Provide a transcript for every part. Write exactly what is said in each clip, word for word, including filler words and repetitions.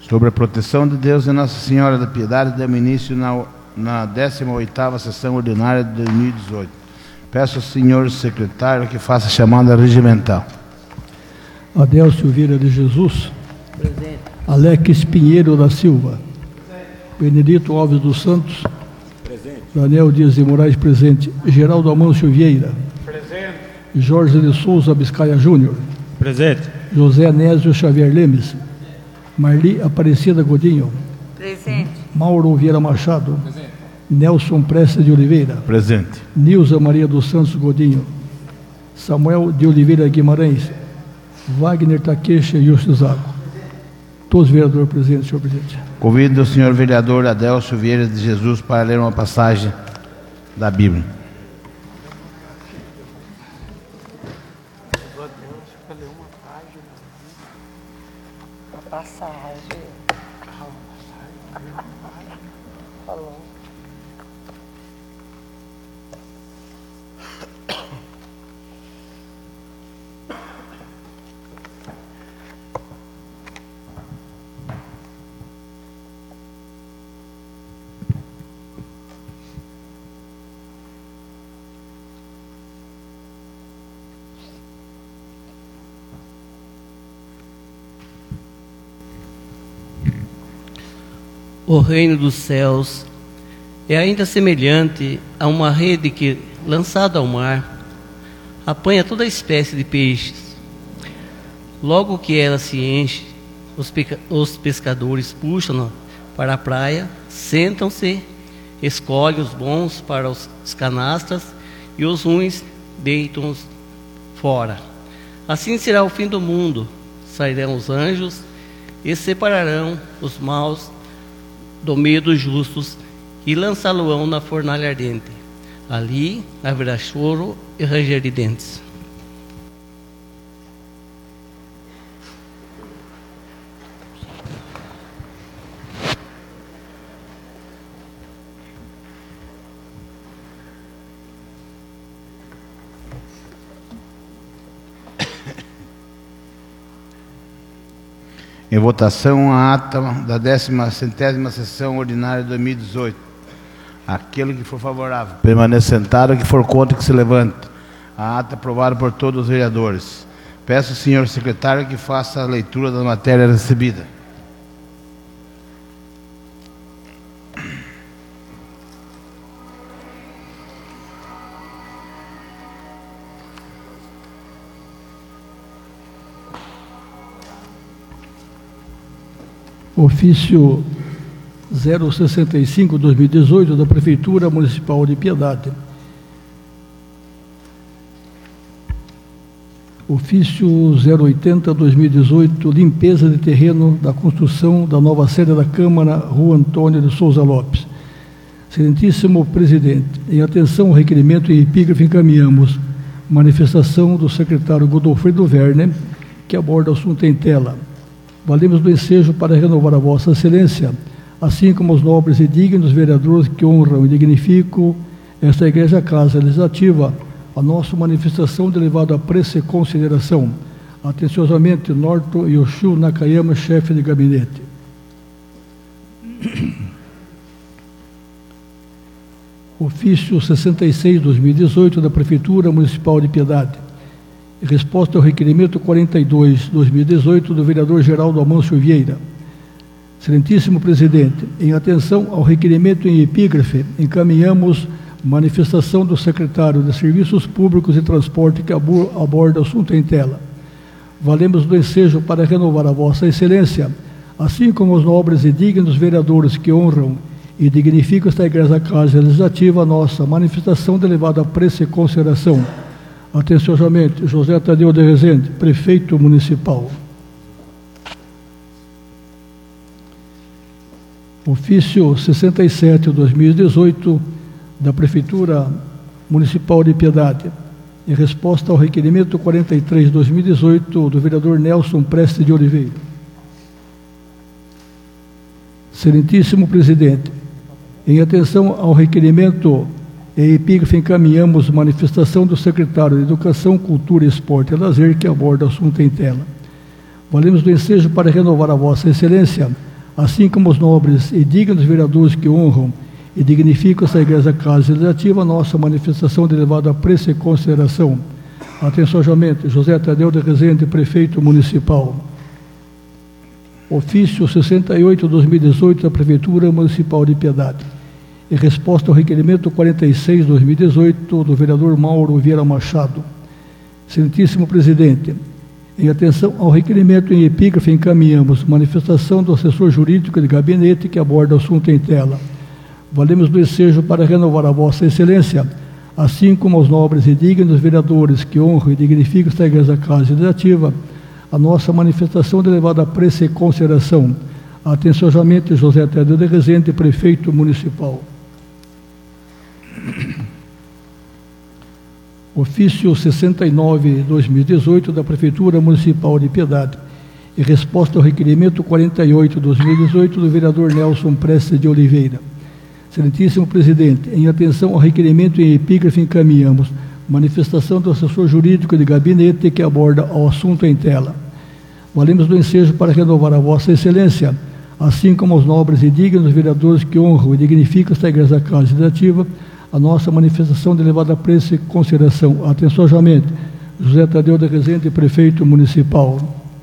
Sobre a proteção de Deus e Nossa Senhora da Piedade, demos início na, na décima oitava sessão ordinária de dois mil e dezoito. Peço ao senhor secretário que faça a chamada regimental. Adélcio Vieira de Jesus. Presente. Alex Pinheiro da Silva. Benedito Alves dos Santos. Presente. Daniel Dias de Moraes, presente. Geraldo Amâncio Vieira. Presente. Jorge de Souza Biscaia Júnior. Presente. José Nésio Xavier Lemes. Marli Aparecida Godinho. Presente. Mauro Vieira Machado. Presente. Nelson Prestes de Oliveira. Presente. Nilza Maria dos Santos Godinho. Samuel de Oliveira Guimarães. Wagner Takeshi Yoshizago. Todos os vereadores presentes, senhor presidente. Convido o senhor vereador Adélcio Vieira de Jesus para ler uma passagem da Bíblia. Passagem. Falou. O reino dos céus é ainda semelhante a uma rede que, lançada ao mar, apanha toda espécie de peixes. Logo que ela se enche, os, os pescadores puxam-na para a praia, sentam-se, escolhem os bons para os canastras e os ruins deitam-os fora. Assim será o fim do mundo. Sairão os anjos e separarão os maus do meio dos justos e lançá-lo-ão na fornalha ardente. Ali haverá choro e ranger de dentes. Em votação, a ata da décima centésima sessão ordinária de dois mil e dezoito. Aquele que for favorável, permaneça sentado. Que for contra, que se levante. A ata aprovada por todos os vereadores. Peço ao senhor secretário que faça a leitura da matéria recebida. Ofício zero sessenta e cinco, dois mil e dezoito, da Prefeitura Municipal de Piedade. Ofício zero oitenta, dois mil e dezoito, limpeza de terreno da construção da nova sede da Câmara, Rua Antônio de Souza Lopes. Excelentíssimo Presidente, em atenção ao requerimento em epígrafe, encaminhamos manifestação do secretário Godofredo Werner, que aborda o assunto em tela. Valemos do ensejo para renovar a Vossa Excelência, assim como os nobres e dignos vereadores que honram e dignificam esta Igreja Casa Legislativa, a nossa manifestação de elevado apreço e consideração. Atenciosamente, Norton Yoshio Nakayama, chefe de gabinete. Ofício sessenta e seis, dois mil e dezoito, da Prefeitura Municipal de Piedade. Em resposta ao requerimento quarenta e dois, dois mil e dezoito, do vereador Geraldo Amâncio Vieira. Excelentíssimo Presidente, em atenção ao requerimento em epígrafe, encaminhamos manifestação do secretário de Serviços Públicos e Transporte que aborda o assunto em tela. Valemos do ensejo para renovar a Vossa Excelência, assim como os nobres e dignos vereadores que honram e dignificam esta Igreja Casa Legislativa, a nossa manifestação de elevado apreço e consideração. Atenciosamente, José Tadeu de Rezende, Prefeito Municipal. Ofício sessenta e sete, dois mil e dezoito, da Prefeitura Municipal de Piedade, em resposta ao requerimento quarenta e três, dois mil e dezoito, do vereador Nelson Prestes de Oliveira. Excelentíssimo Presidente, em atenção ao requerimento em epígrafe, encaminhamos manifestação do secretário de Educação, Cultura, Esporte e Lazer, que aborda o assunto em tela. Valemos do ensejo para renovar a Vossa Excelência, assim como os nobres e dignos vereadores que honram e dignificam essa Igreja Casa Legislativa, a nossa manifestação de elevado apreço e consideração. Atenciosamente, José Tadeu de Rezende, Prefeito Municipal. Ofício sessenta e oito, dois mil e dezoito, da Prefeitura Municipal de Piedade. Em resposta ao requerimento quarenta e seis, dois mil e dezoito, do vereador Mauro Vieira Machado. Excelentíssimo Presidente, em atenção ao requerimento em epígrafe, encaminhamos manifestação do assessor jurídico de gabinete que aborda o assunto em tela. Valemos do ensejo para renovar a Vossa Excelência, assim como aos nobres e dignos vereadores que honram e dignificam esta Igreja Casa Legislativa, a nossa manifestação de elevado apreço e consideração. Atenciosamente, José Tadeu de Rezende, Prefeito Municipal. Ofício sessenta e nove, dois mil e dezoito, da Prefeitura Municipal de Piedade, em resposta ao requerimento quarenta e oito, dois mil e dezoito, do vereador Nelson Prestes de Oliveira. Excelentíssimo Presidente, em atenção ao requerimento em epígrafe, encaminhamos manifestação do assessor jurídico de gabinete que aborda o assunto em tela. Valemos do ensejo para renovar a Vossa Excelência, assim como os nobres e dignos vereadores que honram e dignificam esta Igreja Casa Legislativa, a nossa manifestação de elevado apreço e consideração. Atenciosamente, José Tadeu de Rezende, Prefeito Municipal.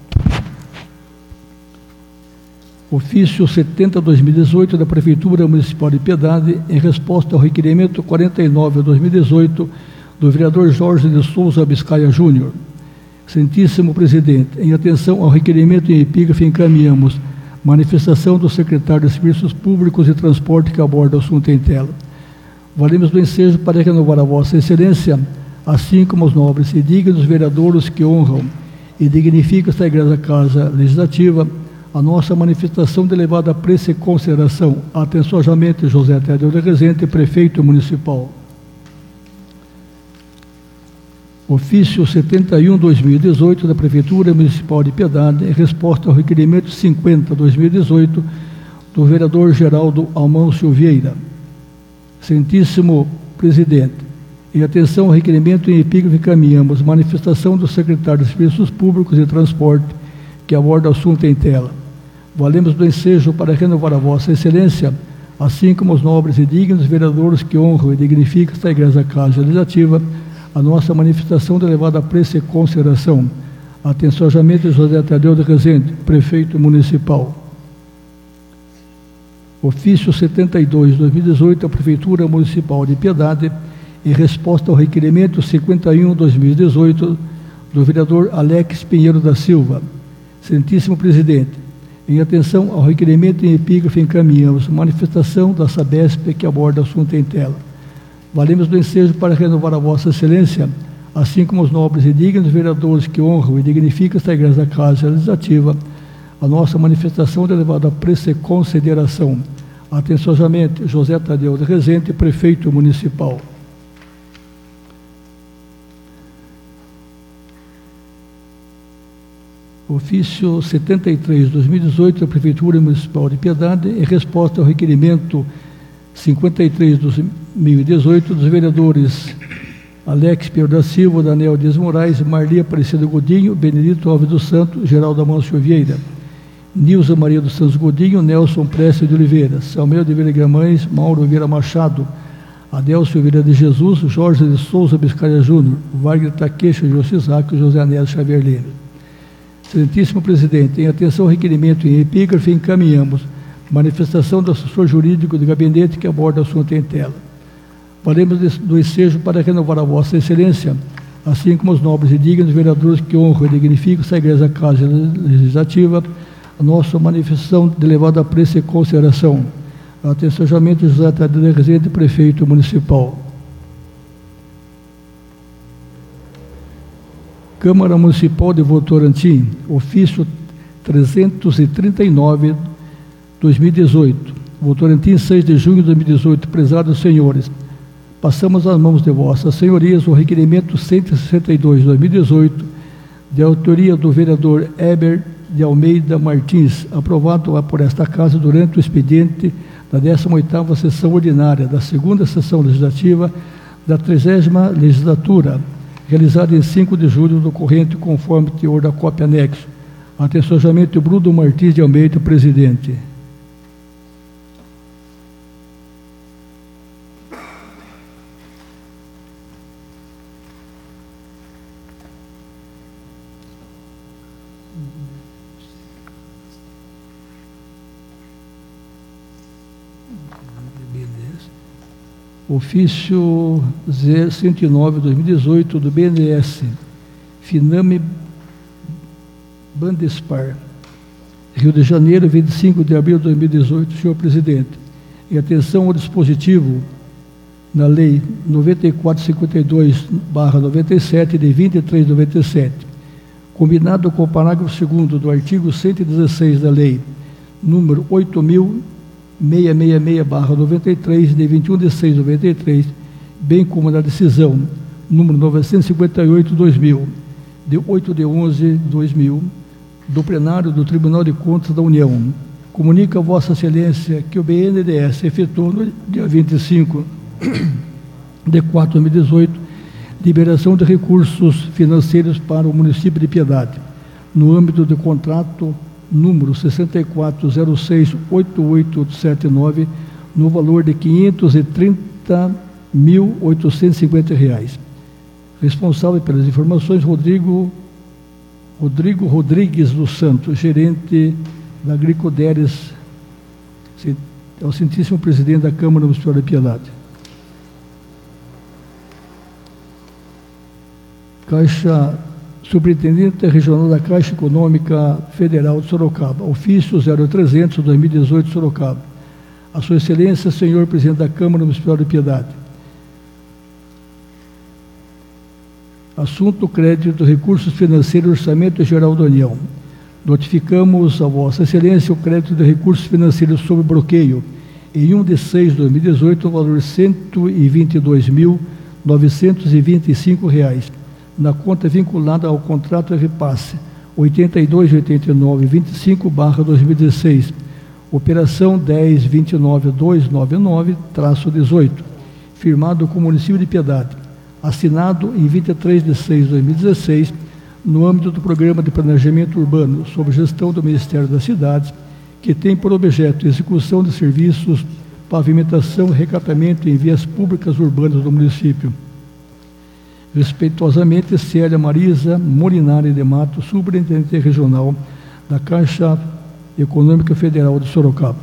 Ofício setenta, dois mil e dezoito, da Prefeitura Municipal de Piedade, em resposta ao requerimento quarenta e nove, dois mil e dezoito, do vereador Jorge de Souza Biscaia Júnior. Excelentíssimo Presidente, em atenção ao requerimento em epígrafe, encaminhamos manifestação do secretário de Serviços Públicos e Transporte que aborda o assunto em tela. Valemos do ensejo para renovar a Vossa Excelência, assim como os nobres e dignos vereadores que honram e dignificam esta Igreja Casa Legislativa, a nossa manifestação de elevado apreço e consideração. Atenciosamente, José Tadeu de Rezende, Prefeito Municipal. Ofício setenta e um, dois mil e dezoito, da Prefeitura Municipal de Piedade, em resposta ao requerimento cinquenta, dois mil e dezoito, do vereador Geraldo Almâncio Vieira. Excelentíssimo Presidente, em atenção ao requerimento em epígrafe, encaminhamos manifestação do secretário de Serviços Públicos e Transporte que aborda o assunto em tela. Valemos do ensejo para renovar a Vossa Excelência, assim como os nobres e dignos vereadores que honram e dignificam esta Igreja Casa Legislativa, a nossa manifestação de elevado apreço e consideração. Atenciosamente, José Tadeu de Rezende, Prefeito Municipal. Ofício setenta e dois, dois mil e dezoito, da Prefeitura Municipal de Piedade, em resposta ao requerimento cinquenta e um, dois mil e dezoito, do vereador Alex Pinheiro da Silva. Excelentíssimo Presidente, em atenção ao requerimento em epígrafe, encaminhamos manifestação da Sabesp que aborda o assunto em tela. Valemos do ensejo para renovar a Vossa Excelência, assim como os nobres e dignos vereadores que honram e dignificam esta Igreja Casa Legislativa, a nossa manifestação de elevado apreço e consideração. Atenciosamente, José Tadeu de Rezende, Prefeito Municipal. Ofício setenta e três, dois mil e dezoito, da Prefeitura Municipal de Piedade, em resposta ao requerimento cinquenta e três, dois mil e dezoito, dos vereadores Alex Pinheiro da Silva, Daniel Dias Moraes, Marli Aparecida Godinho, Benedito Alves dos Santos, Geraldo Amâncio Vieira, Nilza Maria dos Santos Godinho, Nelson Prestes de Oliveira, Salmeiro de Vieira Guimarães, Mauro Vieira Machado, Adelcio Vieira de Jesus, Jorge de Souza Biscaia Júnior, Wagner Taqueixa, José Isaac e José Anésio Xavier Leira. Excelentíssimo Presidente, em atenção ao requerimento em epígrafe, encaminhamos manifestação do assessor jurídico de gabinete que aborda o assunto em tela. Valemos do ensejo para renovar a Vossa Excelência, assim como os nobres e dignos vereadores que honram e dignificam essa Igreja Casa Legislativa, a nossa manifestação de elevado apreço e consideração. Atenciosamente, José Tadeu de Rezende, Prefeito Municipal. Câmara Municipal de Votorantim, ofício trezentos e trinta e nove, dois mil e dezoito. Votorantim, seis de junho de dois mil e dezoito. Prezados senhores, passamos às mãos de vossas senhorias o requerimento cento e sessenta e dois, dois mil e dezoito, de autoria do vereador Heber de Almeida Martins, aprovado por esta Casa durante o expediente da décima oitava sessão ordinária da segunda sessão legislativa da trigésima legislatura, realizada em cinco de julho do corrente, conforme teor da cópia anexo. Atenciosamente, Bruno Martins de Almeida, presidente. Ofício cento e nove, dois mil e dezoito, do B N S, Finame Bandespar, Rio de Janeiro, vinte e cinco de abril de dois mil e dezoito. Senhor presidente, em atenção ao dispositivo na Lei noventa e quatro cinquenta e dois barra noventa e sete, de vinte e três de noventa e sete, combinado com o parágrafo segundo do artigo cento e dezesseis da Lei número oito mil seiscentos e sessenta e seis barra noventa e três, de vinte e um de seis de noventa e três, bem como na decisão número novecentos e cinquenta e oito barra dois mil, de oito de onze de dois mil, do plenário do Tribunal de Contas da União, comunica a Vossa Excelência que o B N D E S efetuou no dia vinte e cinco de quatro de dois mil e dezoito liberação de recursos financeiros para o município de Piedade, no âmbito do contrato número sessenta e quatro zero seis oito oito sete nove, no valor de quinhentos e trinta mil oitocentos e cinquenta reais. Responsável pelas informações, Rodrigo, Rodrigo Rodrigues dos Santos, gerente da Agricoderes, é o Santíssimo Presidente da Câmara Municipal de Piedade. Caixa Superintendente Regional da Caixa Econômica Federal de Sorocaba, ofício zero trezentos, dois mil e dezoito, Sorocaba. A Sua Excelência, Senhor Presidente da Câmara Municipal de Piedade. Assunto: crédito, recursos financeiros, orçamento geral da União. Notificamos a Vossa Excelência o crédito de recursos financeiros sob bloqueio em um de seis de dois mil e dezoito, o valor cento e vinte e dois mil novecentos e vinte e cinco reais. Na conta vinculada ao contrato de repasse oitenta e dois, oitenta e nove, vinte e cinco barra dois mil e dezesseis, operação dez vinte e nove duzentos e noventa e nove traço dezoito, firmado com o município de Piedade, assinado em vinte e três de seis de dois mil e dezesseis, no âmbito do Programa de Planejamento Urbano sob gestão do Ministério das Cidades, que tem por objeto a execução de serviços, pavimentação e recapeamento em vias públicas urbanas do município. Respeitosamente, Célia Marisa Molinari de Mato, Superintendente Regional da Caixa Econômica Federal de Sorocaba.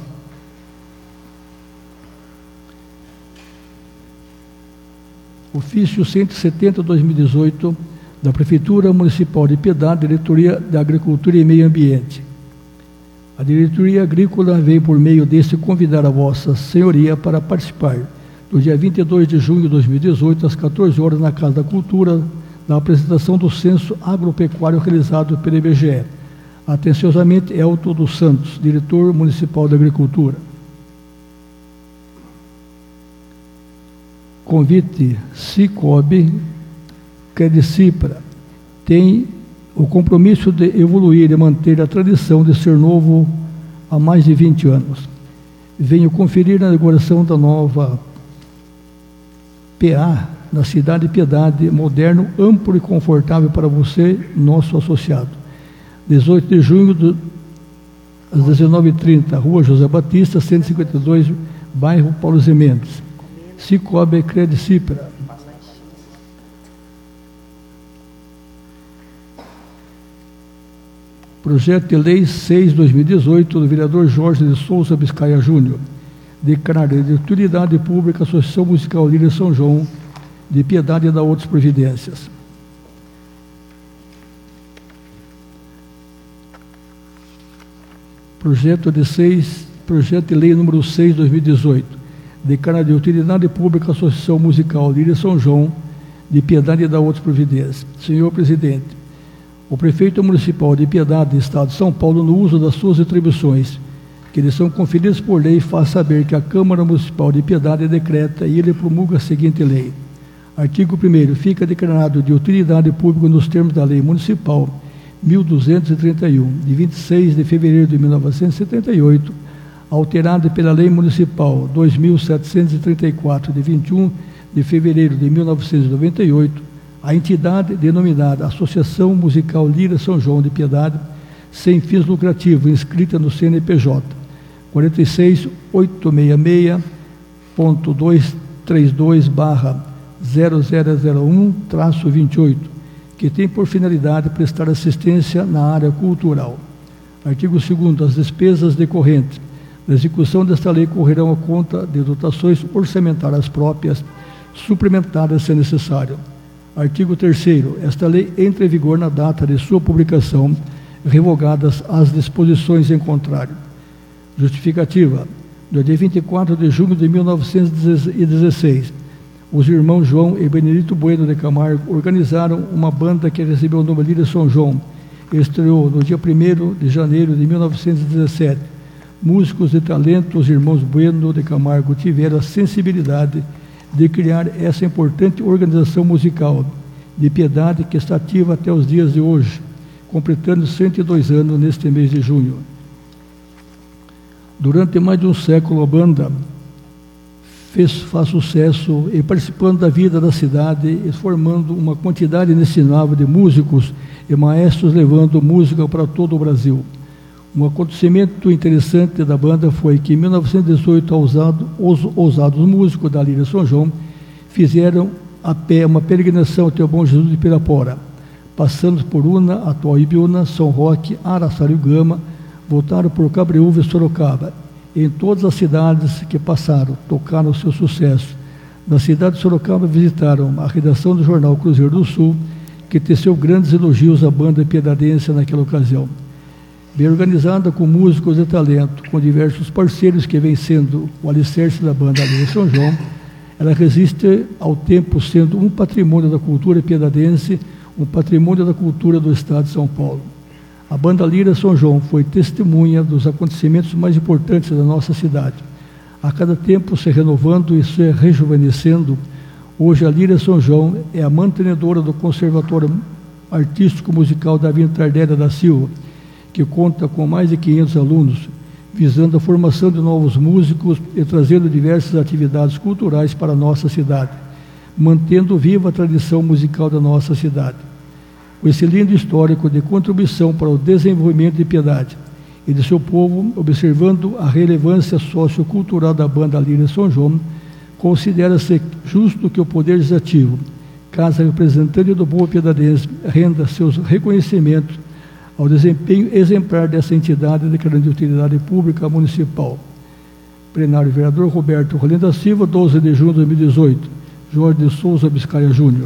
Ofício cento e setenta, dois mil e dezoito, da Prefeitura Municipal de Piedade, Diretoria da Agricultura e Meio Ambiente. A Diretoria Agrícola vem, por meio deste, convidar a Vossa Senhoria para participar no dia vinte e dois de junho de dois mil e dezoito, às quatorze horas, na Casa da Cultura, na apresentação do Censo Agropecuário realizado pelo I B G E. Atenciosamente, Elton dos Santos, Diretor Municipal da Agricultura. Convite: Cicobi Credicipra tem o compromisso de evoluir e manter a tradição de ser novo há mais de vinte anos. Venho conferir a inauguração da nova P A na cidade de Piedade, moderno, amplo e confortável para você, nosso associado. dezoito de junho, do, às dezenove e trinta, Rua José Batista, cento e cinquenta e dois, bairro Paulo Zé Mendes. Cicobi Credicipra. Projeto de Lei seis, dois mil e dezoito, do vereador Jorge de Souza Biscaia Júnior, declarar de utilidade pública a Associação Musical Líria São João de Piedade e da outras providências. Projeto de, seis, projeto de Lei número seis, dois mil e dezoito, declarar de utilidade pública a Associação Musical Líria São João de Piedade e da outras providências. Senhor Presidente, o Prefeito Municipal de Piedade, Estado de São Paulo, no uso das suas atribuições, que lhe são conferidas por lei, faz saber que a Câmara Municipal de Piedade decreta e ele promulga a seguinte lei. Artigo primeiro. Fica declarado de utilidade pública nos termos da Lei Municipal mil duzentos e trinta e um, de vinte e seis de fevereiro de mil novecentos e setenta e oito, alterada pela Lei Municipal dois mil setecentos e trinta e quatro, de vinte e um de fevereiro de mil novecentos e noventa e oito, a entidade denominada Associação Musical Líria São João de Piedade, sem fins lucrativos, inscrita no C N P J quatro seis oito seis seis ponto duzentos e trinta e dois barra zero zero zero um traço vinte e oito, que tem por finalidade prestar assistência na área cultural. Artigo segundo. As despesas decorrentes Na execução desta lei correrão a conta de dotações orçamentárias próprias, suplementadas se necessário. Artigo terceiro. Esta lei entra em vigor na data de sua publicação, revogadas as disposições em contrário. Justificativa. No dia vinte e quatro de junho de mil novecentos e dezesseis, os irmãos João e Benedito Bueno de Camargo organizaram uma banda que recebeu o nome de Lira São João. Estreou no dia primeiro de janeiro de mil novecentos e dezessete. Músicos de talento, os irmãos Bueno de Camargo tiveram a sensibilidade de criar essa importante organização musical de piedade que está ativa até os dias de hoje, completando cento e dois anos neste mês de junho. Durante mais de um século, a banda fez, faz sucesso e participando da vida da cidade e formando uma quantidade inestimável de músicos e maestros, levando música para todo o Brasil. Um acontecimento interessante da banda foi que, em mil novecentos e dezoito, ousado, os ousados músicos da Lira São João fizeram a pé uma peregrinação até o Bom Jesus de Pirapora, passando por Una, atual Ibiúna, São Roque, Araçariguama, voltaram por Cabreúva e Sorocaba. Em todas as cidades que passaram, tocaram o seu sucesso. Na cidade de Sorocaba, visitaram a redação do jornal Cruzeiro do Sul, que teceu grandes elogios à banda piedadense naquela ocasião. Bem organizada, com músicos de talento, com diversos parceiros que vem sendo o alicerce da banda Lira São João, ela resiste ao tempo, sendo um patrimônio da cultura piedadense, um patrimônio da cultura do estado de São Paulo. A banda Lira São João foi testemunha dos acontecimentos mais importantes da nossa cidade. A cada tempo se renovando e se rejuvenescendo, hoje a Lira São João é a mantenedora do Conservatório Artístico Musical Davi Tardelli da Silva, que conta com mais de quinhentos alunos, visando a formação de novos músicos e trazendo diversas atividades culturais para a nossa cidade, mantendo viva a tradição musical da nossa cidade. Com esse lindo histórico de contribuição para o desenvolvimento de Piedade e de seu povo, observando a relevância sociocultural da banda Lira São João, considera-se justo que o Poder Legislativo, casa representante do povo piedadense, renda seus reconhecimentos ao desempenho exemplar dessa entidade de grande utilidade pública municipal. Plenário Vereador Roberto Rolim da Silva, doze de junho de dois mil e dezoito. Jorge de Souza Biscaia Júnior.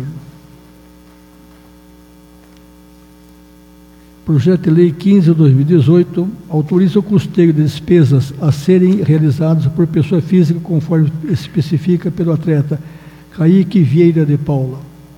Projeto de Lei quinze de dois mil e dezoito autoriza o custeio de despesas a serem realizadas por pessoa física, conforme especifica pelo atleta Kaique Vieira de Paula.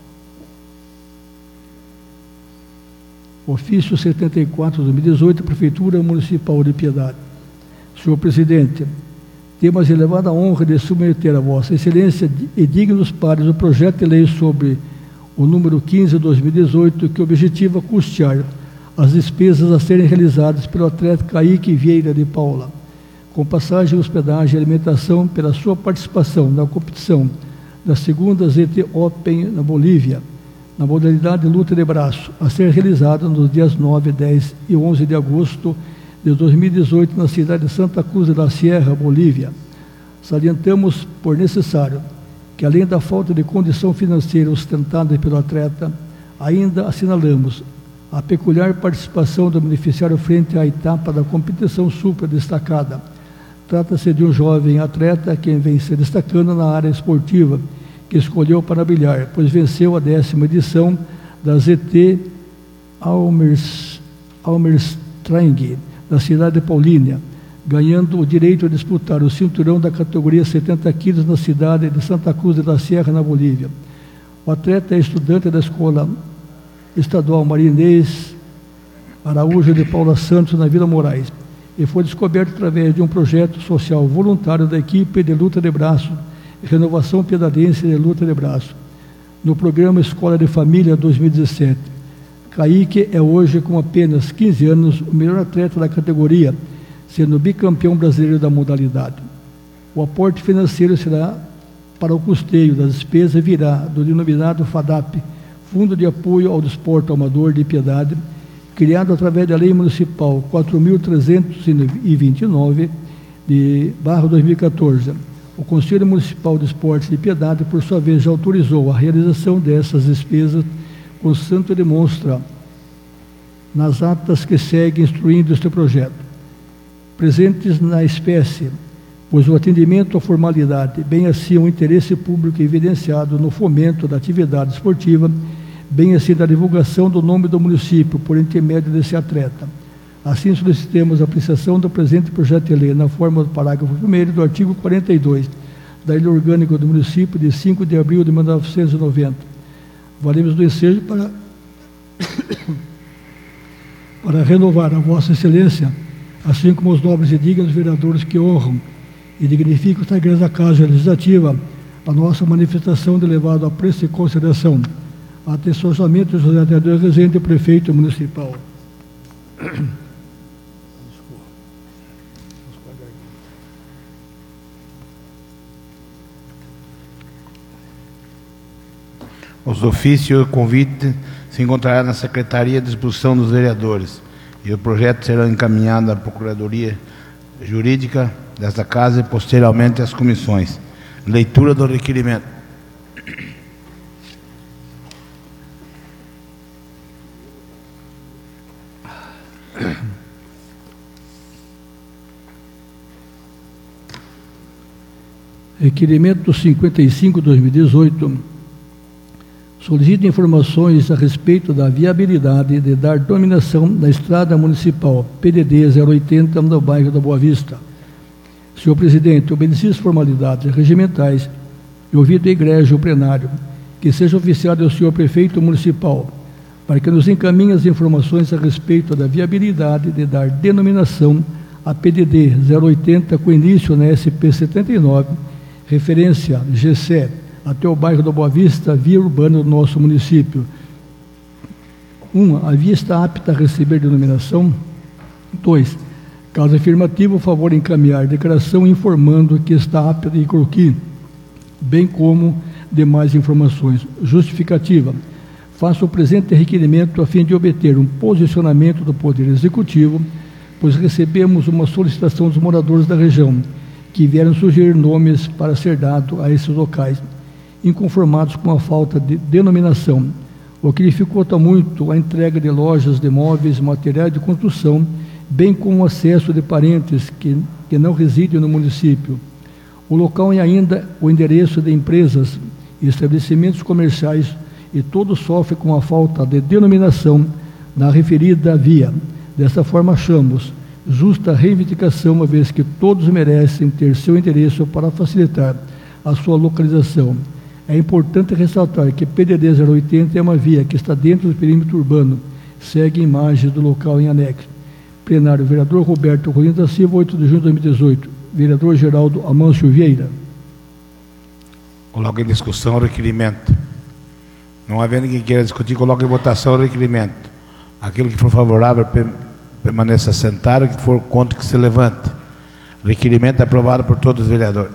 Ofício setenta e quatro de dois mil e dezoito, Prefeitura Municipal de Piedade. Senhor Presidente, temos a elevada honra de submeter a Vossa Excelência e dignos pares o projeto de lei sobre o número quinze de dois mil e dezoito, que objetiva custear as despesas a serem realizadas pelo atleta Kaique Vieira de Paula, com passagem, hospedagem e alimentação, pela sua participação na competição da segunda Z T Open na Bolívia, na modalidade de luta de braço, a ser realizada nos dias nove, dez e onze de agosto de dois mil e dezoito, na cidade de Santa Cruz de la Sierra, Bolívia. Salientamos por necessário que, além da falta de condição financeira ostentada pelo atleta, ainda assinalamos a peculiar participação do beneficiário frente à etapa da competição supra destacada. Trata-se de um jovem atleta que vem se destacando na área esportiva, que escolheu para brilhar, pois venceu a décima edição da Z T Almers, Almerstring, da cidade de Paulínia, ganhando o direito de disputar o cinturão da categoria setenta quilos na cidade de Santa Cruz de la Sierra, na Bolívia. O atleta é estudante da Escola Estadual Marinês Araújo de Paula Santos, na Vila Moraes, e foi descoberto através de um projeto social voluntário da equipe de luta de braço, Renovação Piedadense de Luta de Braço, no programa Escola de Família dois mil e dezessete. Kaique é hoje, com apenas quinze anos, o melhor atleta da categoria, sendo bicampeão brasileiro da modalidade. O aporte financeiro será para o custeio das despesas virá do denominado FADAP, Fundo de Apoio ao Desporto Amador de Piedade, criado através da Lei Municipal quatro mil trezentos e vinte e nove, de barra dois mil e quatorze. O Conselho Municipal de Esportes de Piedade, por sua vez, já autorizou a realização dessas despesas, constante demonstra nas atas que seguem instruindo este projeto. presentes na espécie, pois o atendimento à formalidade, bem assim o interesse público evidenciado no fomento da atividade esportiva, bem assim da divulgação do nome do município por intermédio desse atleta. Assim solicitamos a apreciação do presente projeto de lei na forma do parágrafo primeiro do artigo quarenta e dois da Lei Orgânica do Município de cinco de abril de mil novecentos e noventa. Valemos do ensejo para, para renovar a Vossa Excelência, assim como os nobres e dignos vereadores que honram e dignificam esta Igreja Casa Legislativa, a nossa manifestação de elevado apreço e consideração. Atenciosamente, José Tadeu Rezende, prefeito municipal. Os ofícios e o convite se encontrará na Secretaria de Disposição dos Vereadores e o projeto será encaminhado à Procuradoria Jurídica desta Casa e posteriormente às comissões. Leitura do requerimento. Requerimento cinquenta e cinco de dois mil e dezoito solicita informações a respeito da viabilidade de dar dominação da estrada municipal P D D zero oitenta no bairro da Boa Vista. Senhor presidente, obedecidas formalidades regimentais e ouvido egrégio plenário, que seja oficiado ao senhor prefeito municipal para que nos encaminhe as informações a respeito da viabilidade de dar denominação a P D D zero oitenta com início na S P setenta e nove, referência G C E, até o bairro da Boa Vista, via urbana do nosso município. um. A via está apta a receber denominação. dois. Caso afirmativo, favor encaminhar declaração informando que está apta de croquis, bem como demais informações. Justificativa. Faço o presente requerimento a fim de obter um posicionamento do Poder Executivo, pois recebemos uma solicitação dos moradores da região, que vieram sugerir nomes para ser dado a esses locais, inconformados com a falta de denominação, o que dificulta muito a entrega de lojas de móveis, materiais de construção, bem como o acesso de parentes que, que não residem no município. O local e ainda o endereço de empresas e estabelecimentos comerciais, e todos sofrem com a falta de denominação na referida via. Dessa forma, achamos justa reivindicação, uma vez que todos merecem ter seu endereço para facilitar a sua localização. É importante ressaltar que P D D zero oitenta é uma via que está dentro do perímetro urbano, segue imagens do local em anexo. Plenário, vereador Roberto Rolim da Silva, oito de junho de dois mil e dezoito. Vereador Geraldo Amâncio Vieira. Coloca em discussão o requerimento. Não havendo ninguém que queira discutir, coloca em votação o requerimento. Aquilo que for favorável permaneça sentado, que for contra, que se levante. Requerimento aprovado por todos os vereadores.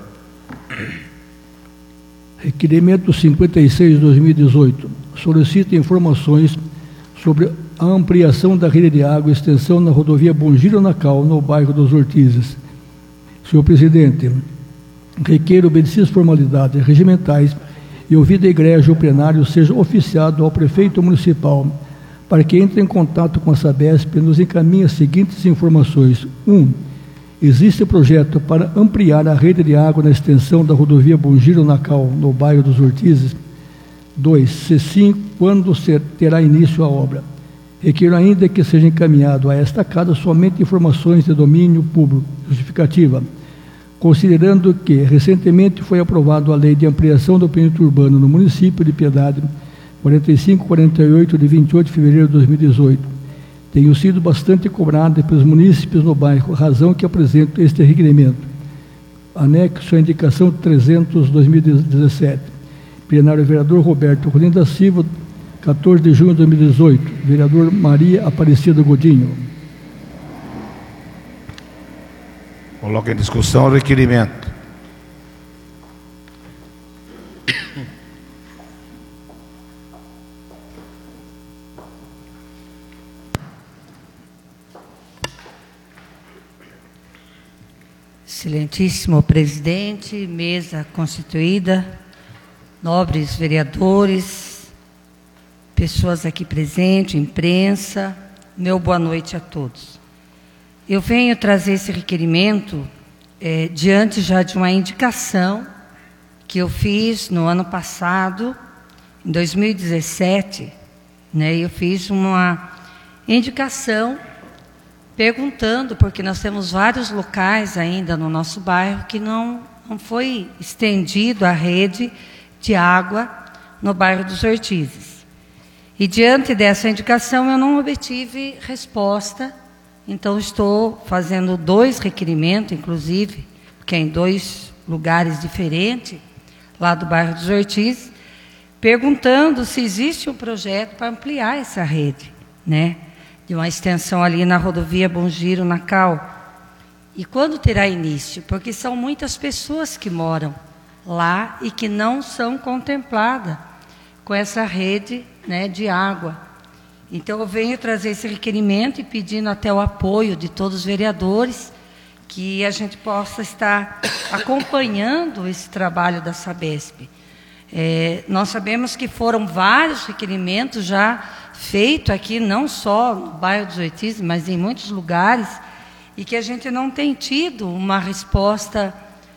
Requerimento cinquenta e seis de dois mil e dezoito solicita informações sobre a ampliação da rede de água e extensão na rodovia Bom Giro Nacal, no bairro dos Ortizes. Senhor presidente, requer obedecidas formalidades regimentais e ouvido egrégio plenário seja oficiado ao prefeito municipal para que entre em contato com a Sabesp e nos encaminhe as seguintes informações. um. Existe projeto para ampliar a rede de água na extensão da rodovia Bom Giro Nacal, no bairro dos Ortizes. dois. Se sim, quando terá início a obra? Requer ainda que seja encaminhado a esta casa somente informações de domínio público. Justificativa. Considerando que recentemente foi aprovada a Lei de Ampliação do Perímetro Urbano no município de Piedade, quarenta e cinco quarenta e oito, de vinte e oito de fevereiro de dois mil e dezoito. Tenho sido bastante cobrada pelos munícipes no bairro, razão que apresento este requerimento. Anexo à indicação trezentos de dois mil e dezessete. Plenário, vereador Roberto Rolim da Silva, quatorze de junho de dois mil e dezoito. Vereador Maria Aparecida Godinho. Coloca em discussão o requerimento. Excelentíssimo presidente, mesa constituída, nobres vereadores, pessoas aqui presentes, imprensa, meu boa noite a todos. eu venho trazer esse requerimento é, diante já de uma indicação que eu fiz no ano passado, em dois mil e dezessete, né, eu fiz uma indicação perguntando, porque nós temos vários locais ainda no nosso bairro que não, não foi estendido a rede de água no bairro dos Ortizes. E diante dessa indicação eu não obtive resposta, então estou fazendo dois requerimentos, inclusive, porque é em dois lugares diferentes, lá do bairro dos Ortizes, perguntando se existe um projeto para ampliar essa rede, né, de uma extensão ali na rodovia Bom Giro, na Cal. E quando terá início? Porque são muitas pessoas que moram lá e que não são contempladas com essa rede, né, de água. Então eu venho trazer esse requerimento e pedindo até o apoio de todos os vereadores que a gente possa estar acompanhando esse trabalho da Sabesp. É, nós sabemos que foram vários requerimentos já feitos aqui, não só no bairro dos Ortizes, mas em muitos lugares, e que a gente não tem tido uma resposta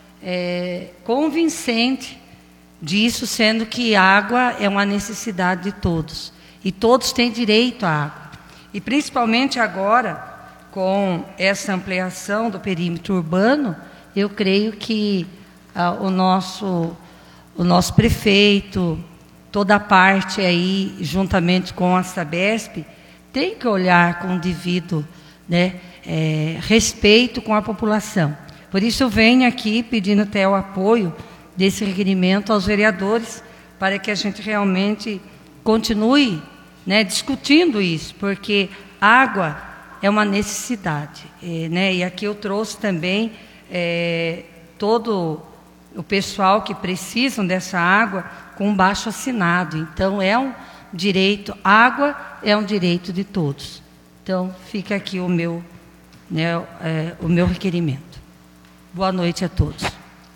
é, convincente disso, sendo que água é uma necessidade de todos, e todos têm direito à água. E principalmente agora, com essa ampliação do perímetro urbano, eu creio que ah, o nosso... o nosso prefeito, toda a parte aí, juntamente com a Sabesp, tem que olhar com o devido, né, é, respeito com a população. Por isso eu venho aqui pedindo até o apoio desse requerimento aos vereadores, para que a gente realmente continue, né, discutindo isso, porque água é uma necessidade. É, né, e aqui eu trouxe também é, todo... o pessoal que precisam dessa água com baixo assinado. Então, é um direito, água é um direito de todos. Então, fica aqui o meu, né, é, o meu requerimento. Boa noite a todos.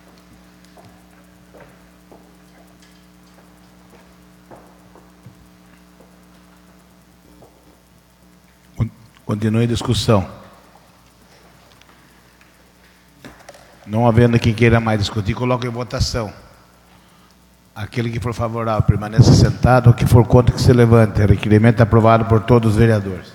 Continue a discussão. Não havendo quem queira mais discutir, coloque em votação. Aquele que for favorável, permaneça sentado. O que for contra, que se levante. Requerimento aprovado por todos os vereadores.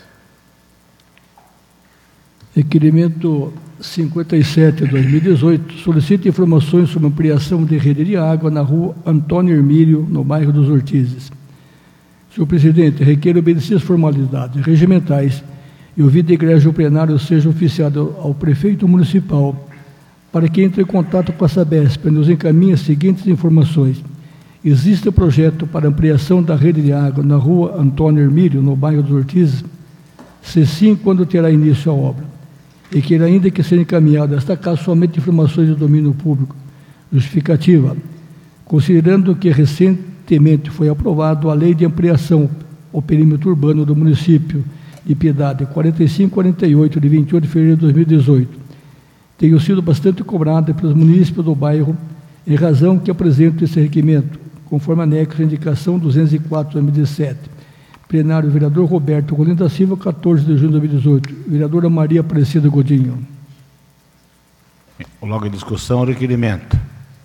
Requerimento cinquenta e sete de dois mil e dezoito. Solicita informações sobre ampliação de rede de água na rua Antônio Hermílio, no bairro dos Ortizes. Senhor presidente, requer obedecer as formalidades regimentais e ouvido a igreja o plenário seja oficiado ao prefeito municipal para que entre em contato com a Sabesp e nos encaminhe as seguintes informações. Existe um projeto para ampliação da rede de água na rua Antônio Hermílio, no bairro dos Ortizes? Se sim, quando terá início a obra? E que ainda que seja encaminhada esta casa somente informações de domínio público. Justificativa. Considerando que recentemente foi aprovado a Lei de Ampliação ao Perímetro Urbano do município de Piedade, quarenta e cinco quarenta e oito, de vinte e oito de fevereiro de dois mil e dezoito, tenho sido bastante cobrada pelos munícipes do bairro, em razão que apresento esse requerimento, conforme anexo à indicação duzentos e quatro de dois mil e dezessete. Plenário, vereador Roberto Rolim da Silva, quatorze de junho de dois mil e dezoito. Vereadora Maria Aparecida Godinho. Logo em discussão, o requerimento.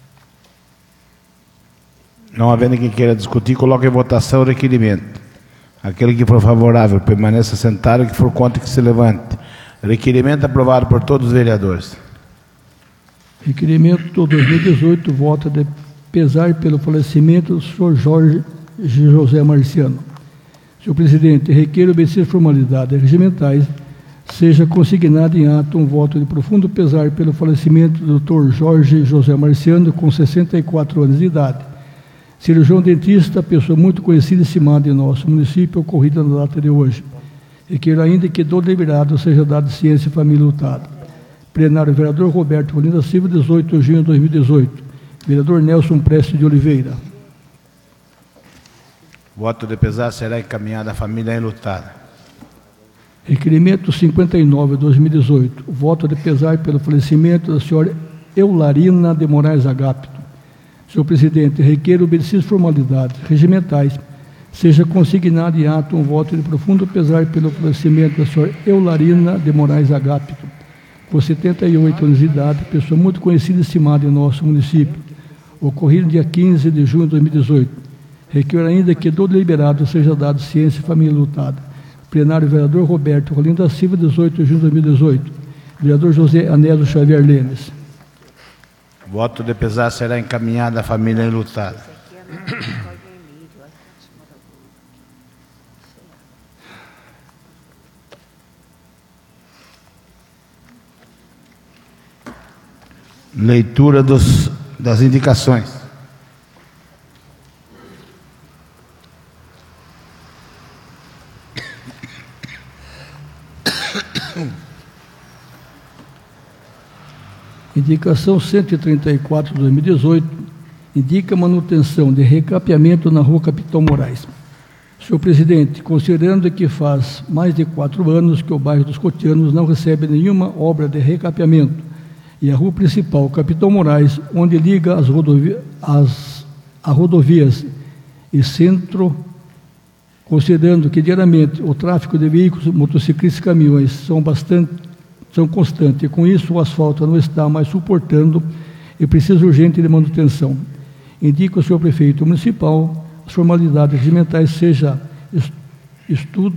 Não havendo quem queira discutir, coloque em votação o requerimento. Aquele que for favorável, permaneça sentado. O que for contra, que se levante. Requerimento aprovado por todos os vereadores. Requerimento dois mil e dezoito, voto de pesar pelo falecimento do senhor Jorge José Marciano. Senhor presidente, requer obedecer formalidades regimentais, seja consignado em ato um voto de profundo pesar pelo falecimento do doutor Jorge José Marciano, com sessenta e quatro anos de idade. Cirurgião dentista, pessoa muito conhecida e estimada em nosso município, ocorrida na data de hoje. Requer ainda que do deliberado seja dado ciência e família lutada. Plenário, vereador Roberto Rolim da Silva, dezoito de junho de dois mil e dezoito. Vereador Nelson Prestes de Oliveira. Voto de pesar será encaminhado à família enlutada. Requerimento cinquenta e nove de dois mil e dezoito. Voto de pesar pelo falecimento da senhora Eularina de Moraes Agapto. Senhor presidente, requer obedecer as formalidades regimentais, seja consignado em ato um voto de profundo pesar pelo falecimento da senhora Eularina de Moraes Agapito, com setenta e oito anos de idade, pessoa muito conhecida e estimada em nosso município, ocorrido no dia quinze de junho de dois mil e dezoito. Requer ainda que do deliberado seja dado ciência e família lutada. Plenário, vereador Roberto Rolim da Silva, dezoito de junho de dois mil e dezoito. Vereador José Anésio Xavier Lemes. Voto de pesar será encaminhado à família enlutada. Leitura dos, das indicações. Indicação cento e trinta e quatro de dois mil e dezoito, indica manutenção de recapeamento na rua Capitão Moraes. Senhor presidente, considerando que faz mais de quatro anos que o bairro dos Cotianos não recebe nenhuma obra de recapeamento, e a rua principal, Capitão Moraes, onde liga as, rodovi as a rodovias e centro, considerando que diariamente o tráfego de veículos, motociclistas e caminhões são bastante são constantes, e com isso o asfalto não está mais suportando e precisa urgente de manutenção. Indica o senhor prefeito municipal as formalidades regimentais, seja estudo,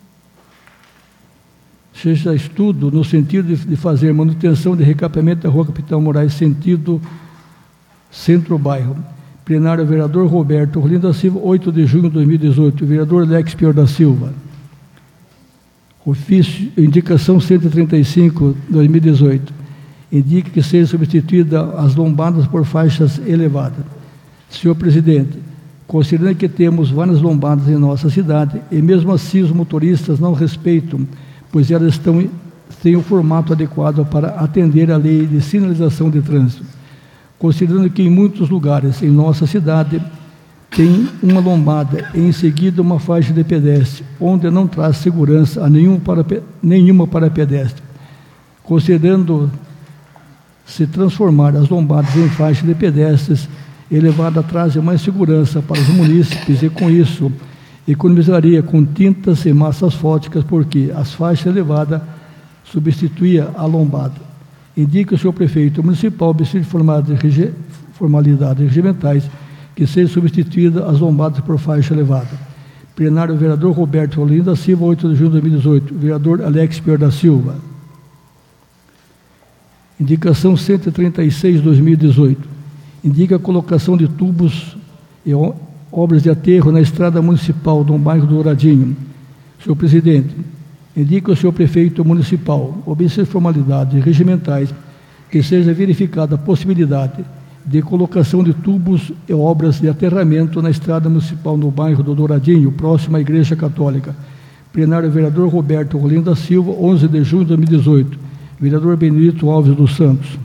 seja estudo no sentido de, de fazer manutenção de recapeamento da rua Capitão Moraes, sentido centro-bairro. Plenário, vereador Roberto Rolim da Silva, oito de junho de dois mil e dezoito. Vereador Alex Pior da Silva. Ofício, indicação cento e trinta e cinco de dois mil e dezoito. Indica que seja substituída as lombadas por faixas elevadas. Senhor presidente, considerando que temos várias lombadas em nossa cidade, e mesmo assim os motoristas não respeitam, pois elas estão, têm o formato adequado para atender à lei de sinalização de trânsito. Considerando que em muitos lugares em nossa cidade tem uma lombada e em seguida uma faixa de pedestre, onde não traz segurança a nenhum para, nenhuma para pedestre. Considerando se transformar as lombadas em faixa de pedestres, elevada traz mais segurança para os munícipes e, com isso, economizaria com tintas e massa asfálticas, porque as faixas elevadas substituía a lombada. Indica o senhor prefeito municipal, observe formalidades regimentais, que seja substituída as lombadas por faixa elevada. Plenário, vereador Roberto Rolim da Silva, oito de junho de dois mil e dezoito. Vereador Alex Pior da Silva. Indicação cento e trinta e seis de dois mil e dezoito. Indica a colocação de tubos e obras de aterro na estrada municipal do bairro do Douradinho. Senhor presidente, indica o senhor prefeito municipal, observe formalidades regimentais, que seja verificada a possibilidade de colocação de tubos e obras de aterramento na estrada municipal no bairro do Douradinho, próximo à Igreja Católica. Plenário, vereador Roberto Rolim da Silva, onze de junho de dois mil e dezoito. Vereador Benedito Alves dos Santos.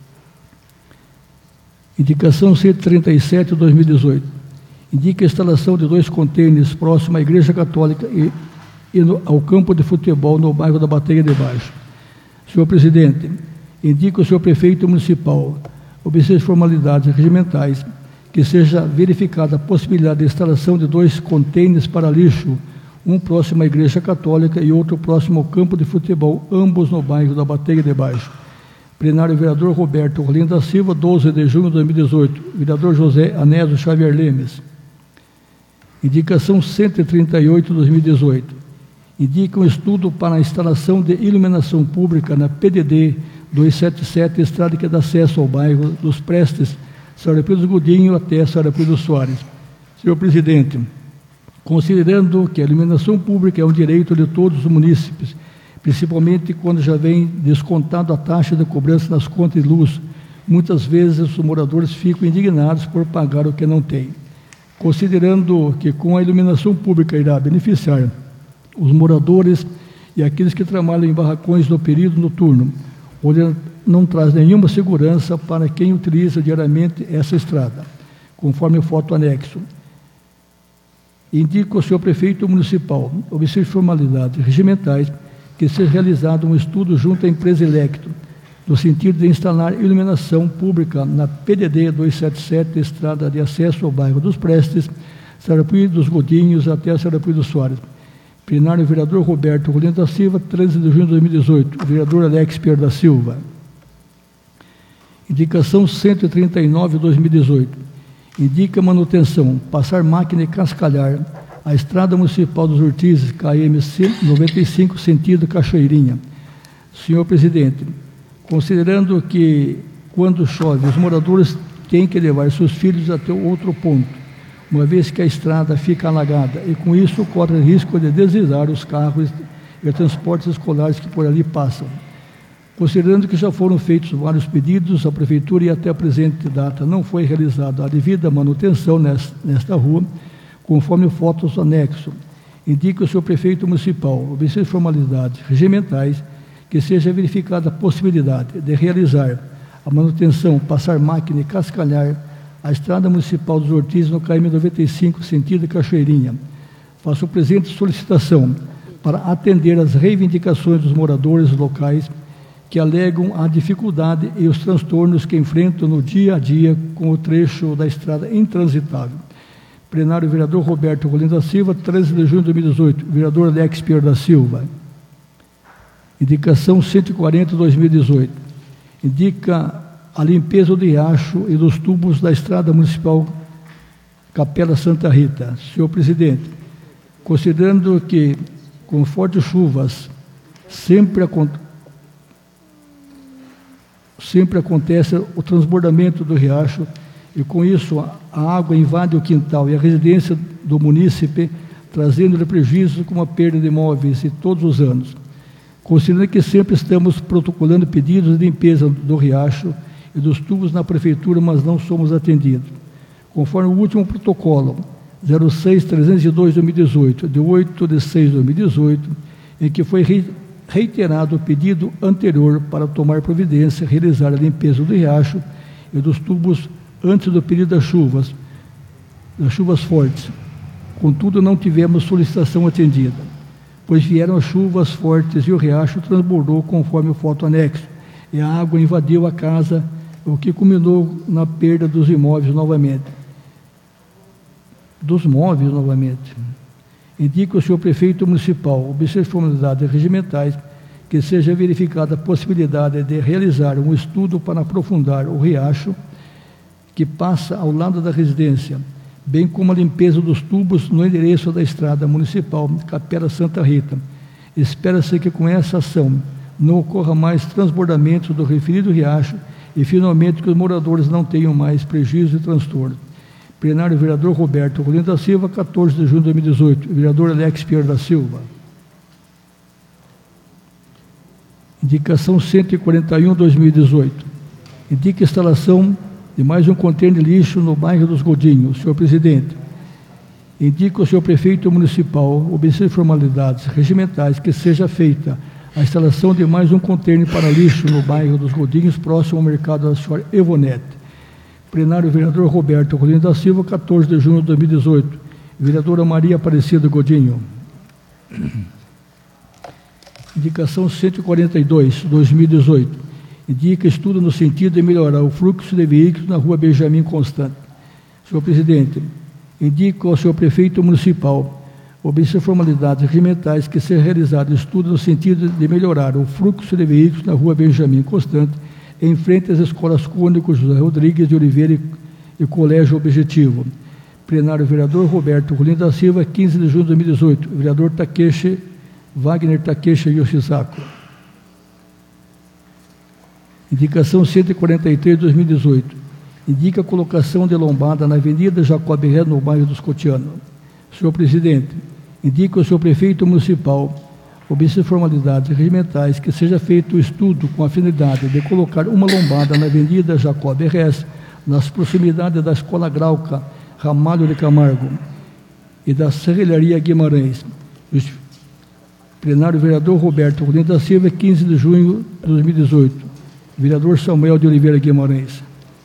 Indicação cento e trinta e sete de dois mil e dezoito. Indica a instalação de dois contêineres próximo à Igreja Católica e, e no, ao campo de futebol no bairro da Bateia de Baixo. Senhor presidente, indica o senhor prefeito municipal, observe formalidades regimentais, que seja verificada a possibilidade de instalação de dois contêineres para lixo, um próximo à Igreja Católica e outro próximo ao campo de futebol, ambos no bairro da Bateia de Baixo. Plenário, vereador Roberto Rolim da Silva, doze de junho de dois mil e dezoito. Vereador José Anésio Xavier Lemes. Indicação cento e trinta e oito de dois mil e dezoito. Indica um estudo para a instalação de iluminação pública na P D D duzentos e setenta e sete, estrada que dá acesso ao bairro dos Prestes, Senhora Pedro Godinho até Senhora Pedro Soares. Senhor presidente, considerando que a iluminação pública é um direito de todos os munícipes, principalmente quando já vem descontado a taxa de cobrança nas contas de luz, muitas vezes os moradores ficam indignados por pagar o que não têm. Considerando que com a iluminação pública irá beneficiar os moradores e aqueles que trabalham em barracões no período noturno, onde não traz nenhuma segurança para quem utiliza diariamente essa estrada, conforme o foto anexo. Indica o senhor prefeito municipal, observe formalidades regimentais, que seja realizado um estudo junto à empresa Electro, no sentido de instalar iluminação pública na P D D duzentos e setenta e sete, estrada de acesso ao bairro dos Prestes, Sarapuí dos Godinhos até Sarapuí dos Soares. Plenário, vereador Roberto Rolim da Silva, treze de junho de dois mil e dezoito. Vereador Alex Pierre da Silva. Indicação cento e trinta e nove de dois mil e dezoito. Indica manutenção, passar máquina e cascalhar a Estrada Municipal dos Ortizes, K M noventa e cinco, sentido Cachoeirinha. Senhor presidente, considerando que quando chove, os moradores têm que levar seus filhos até outro ponto, uma vez que a estrada fica alagada, e com isso corre risco de deslizar os carros e transportes escolares que por ali passam. Considerando que já foram feitos vários pedidos, a Prefeitura e até a presente data não foi realizada a devida manutenção nesta rua, conforme fotos do anexo, indica o senhor Prefeito Municipal, observe formalidades regimentais, que seja verificada a possibilidade de realizar a manutenção, passar máquina e cascalhar a Estrada Municipal dos Ortizes no K M noventa e cinco, sentido Cachoeirinha. Faço o presente solicitação para atender às reivindicações dos moradores locais que alegam a dificuldade e os transtornos que enfrentam no dia a dia com o trecho da estrada intransitável. Plenário, vereador Roberto Rolim da Silva, treze de junho de dois mil e dezoito. Vereador Alex Pierre da Silva. Indicação cento e quarenta de dois mil e dezoito. Indica a limpeza do riacho e dos tubos da Estrada Municipal Capela Santa Rita. Senhor presidente, considerando que com fortes chuvas sempre acontece sempre acontece o transbordamento do riacho e com isso a água invade o quintal e a residência do munícipe, trazendo-lhe prejuízos como a perda de imóveis e todos os anos. Considerando que sempre estamos protocolando pedidos de limpeza do riacho e dos tubos na prefeitura, mas não somos atendidos. Conforme o último protocolo zero seis trezentos e dois de dois mil e dezoito, de oito de seis de dois mil e dezoito, em que foi reiterado o pedido anterior para tomar providência, realizar a limpeza do riacho e dos tubos antes do período das chuvas, das chuvas fortes. Contudo, não tivemos solicitação atendida, pois vieram as chuvas fortes e o riacho transbordou conforme o foto anexo, e a água invadiu a casa, o que culminou na perda dos imóveis novamente. Dos móveis novamente. Indica o senhor Prefeito Municipal, observe formalidades regimentais, que seja verificada a possibilidade de realizar um estudo para aprofundar o riacho que passa ao lado da residência, bem como a limpeza dos tubos no endereço da Estrada Municipal Capela Santa Rita. Espera-se que com essa ação não ocorra mais transbordamento do referido riacho e, finalmente, que os moradores não tenham mais prejuízo e transtorno. Plenário, vereador Roberto Rolim da Silva, quatorze de junho de dois mil e dezoito. Vereador Alex Pierre da Silva. Indicação cento e quarenta e um de dois mil e dezoito. Indica a instalação de mais um contêiner de lixo no bairro dos Godinhos. Senhor presidente, indica o senhor Prefeito Municipal, observe formalidades regimentais, que seja feita a instalação de mais um contêiner para lixo no bairro dos Godinhos, próximo ao mercado da senhora Evonete. Plenário, vereador Roberto Rolim da Silva, quatorze de junho de dois mil e dezoito. Vereadora Maria Aparecida Godinho. Indicação cento e quarenta e dois, dois mil e dezoito. Indica estudo no sentido de melhorar o fluxo de veículos na rua Benjamin Constant. Senhor presidente, indica ao senhor Prefeito Municipal, observe formalidades regimentais, que seja realizado estudo no sentido de melhorar o fluxo de veículos na rua Benjamin Constant, em frente às escolas Cônico José Rodrigues de Oliveira e, e Colégio Objetivo. Plenário, vereador Roberto Rolim da Silva, quinze de junho de dois mil e dezoito. Vereador Takeshi, Wagner Takeshi Yoshizako. Indicação cento e quarenta e três de dois mil e dezoito. Indica a colocação de lombada na Avenida Jacob Ré, no bairro dos Cotianos. Senhor presidente, indica o senhor Prefeito Municipal, observe formalidades regimentais, que seja feito o estudo com a finalidade de colocar uma lombada na Avenida Jacob Rés, nas proximidades da Escola Grauca Ramalho de Camargo e da Serralharia Guimarães. Plenário, vereador Roberto Rolim da Silva, quinze de junho de dois mil e dezoito. Vereador Samuel de Oliveira Guimarães.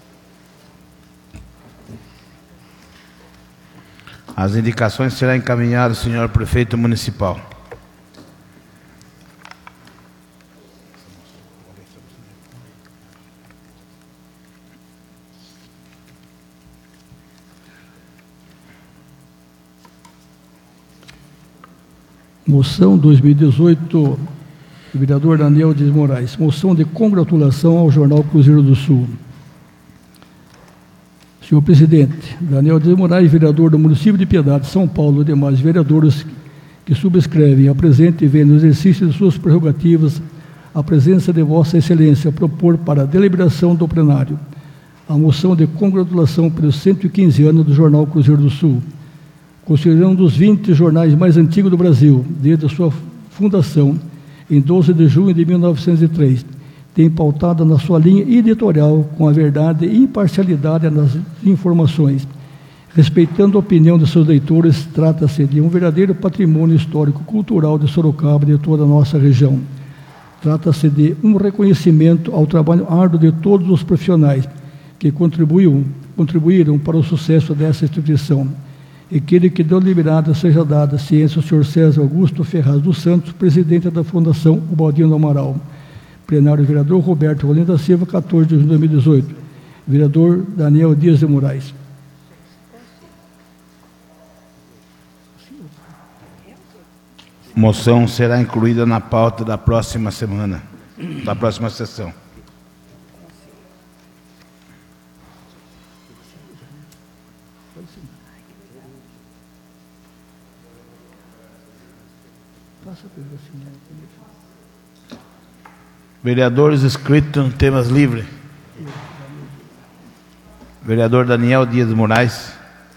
As indicações serão encaminhadas ao senhor Prefeito Municipal. Moção dois mil e dezoito, do vereador Daniel Dias Moraes. Moção de congratulação ao Jornal Cruzeiro do Sul. Senhor presidente, Daniel Dias Moraes, vereador do município de Piedade, São Paulo, e demais vereadores que subscrevem a presente e vêm no exercício de suas prerrogativas a presença de Vossa Excelência propor para a deliberação do plenário a moção de congratulação pelos cento e quinze anos do Jornal Cruzeiro do Sul, considerando um dos vinte jornais mais antigos do Brasil, desde a sua fundação, em doze de junho de mil novecentos e três, tem pautado na sua linha editorial com a verdade e imparcialidade nas informações. Respeitando a opinião de seus leitores, trata-se de um verdadeiro patrimônio histórico-cultural de Sorocaba e de toda a nossa região. Trata-se de um reconhecimento ao trabalho árduo de todos os profissionais que contribuíram, contribuíram para o sucesso dessa instituição, e que, que deliberada seja dada ciência ao senhor César Augusto Ferraz dos Santos, presidente da Fundação Ubaldino Amaral. Plenário, vereador Roberto Rolim da Silva, quatorze de junho de dois mil e dezoito. Vereador Daniel Dias de Moraes. Moção será incluída na pauta da próxima semana, da próxima sessão. Vereadores inscritos em temas livres. Vereador Daniel Dias de Moraes.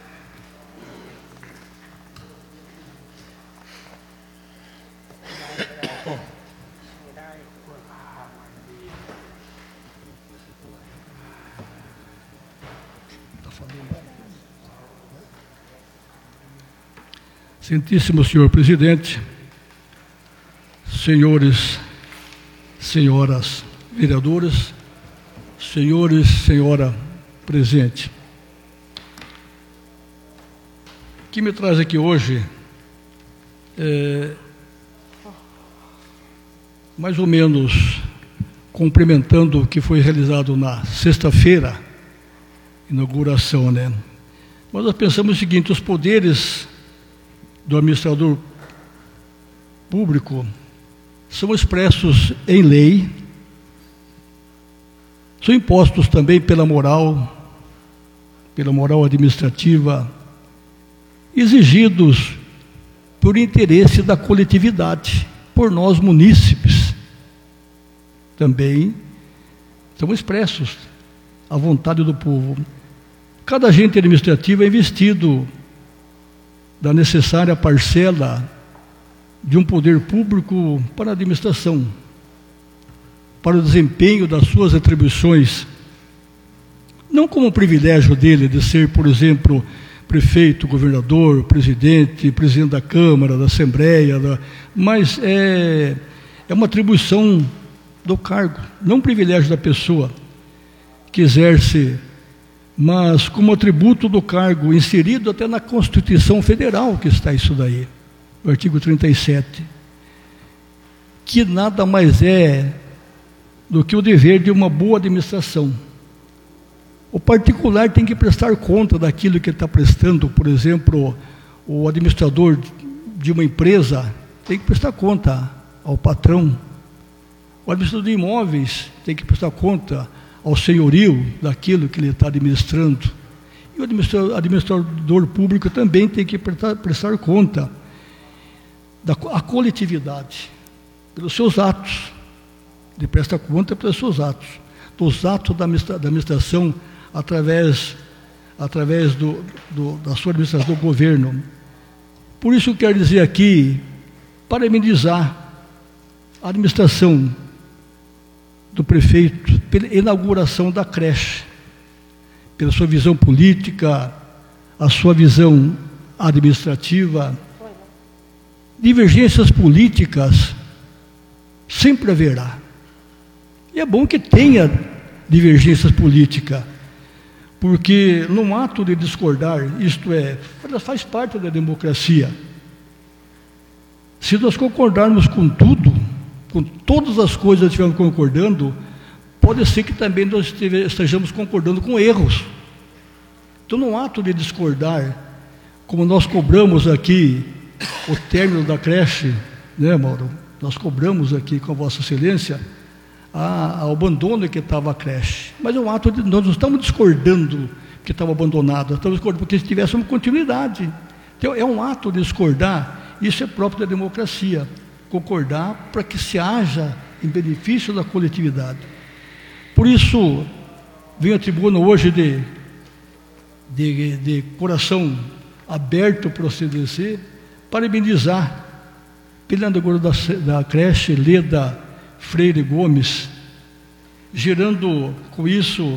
Excelentíssimo senhor presidente, senhores, senhoras vereadoras, senhores, senhora presente. O que me traz aqui hoje é, mais ou menos, cumprimentando o que foi realizado na sexta-feira, inauguração, né? Mas nós pensamos o seguinte: os poderes do administrador público são expressos em lei, são impostos também pela moral, pela moral administrativa, exigidos por interesse da coletividade, por nós munícipes. Também são expressos à vontade do povo. Cada agente administrativo é investido da necessária parcela de um poder público para a administração, para o desempenho das suas atribuições, não como privilégio dele de ser, por exemplo, prefeito, governador, presidente, presidente da Câmara, da Assembleia, da, mas é, é uma atribuição do cargo, não um privilégio da pessoa que exerce, mas como atributo do cargo, inserido até na Constituição Federal, que está isso daí, o artigo trinta e sete, que nada mais é do que o dever de uma boa administração. O particular tem que prestar conta daquilo que ele está prestando. Por exemplo, o administrador de uma empresa tem que prestar conta ao patrão. O administrador de imóveis tem que prestar conta ao senhorio daquilo que ele está administrando. E o administrador, administrador público também tem que prestar, prestar conta da a coletividade, pelos seus atos. Ele presta conta pelos seus atos, dos atos da administração, através, através do, do, da sua administração do governo. Por isso eu quero dizer aqui, parabenizar a administração do prefeito pela inauguração da creche, pela sua visão política, a sua visão administrativa. Divergências políticas sempre haverá. E é bom que tenha divergências políticas, porque num ato de discordar, isto é, faz parte da democracia. Se nós concordarmos com tudo, com todas as coisas que estivermos concordando, pode ser que também nós estejamos concordando com erros. Então, num ato de discordar, como nós cobramos aqui o término da creche, né, Mauro? Nós cobramos aqui com a Vossa Excelência a, a abandono que estava a creche. Mas é um ato de, nós não estamos discordando que estava abandonado, nós estamos discordando porque se tivesse uma continuidade. Então, é um ato de discordar, isso é próprio da democracia, concordar para que se haja em benefício da coletividade. Por isso, venho à tribuna hoje de, de, de coração aberto para o C D C, parabenizar pela inauguração da, da creche Leda Freire Gomes, gerando com isso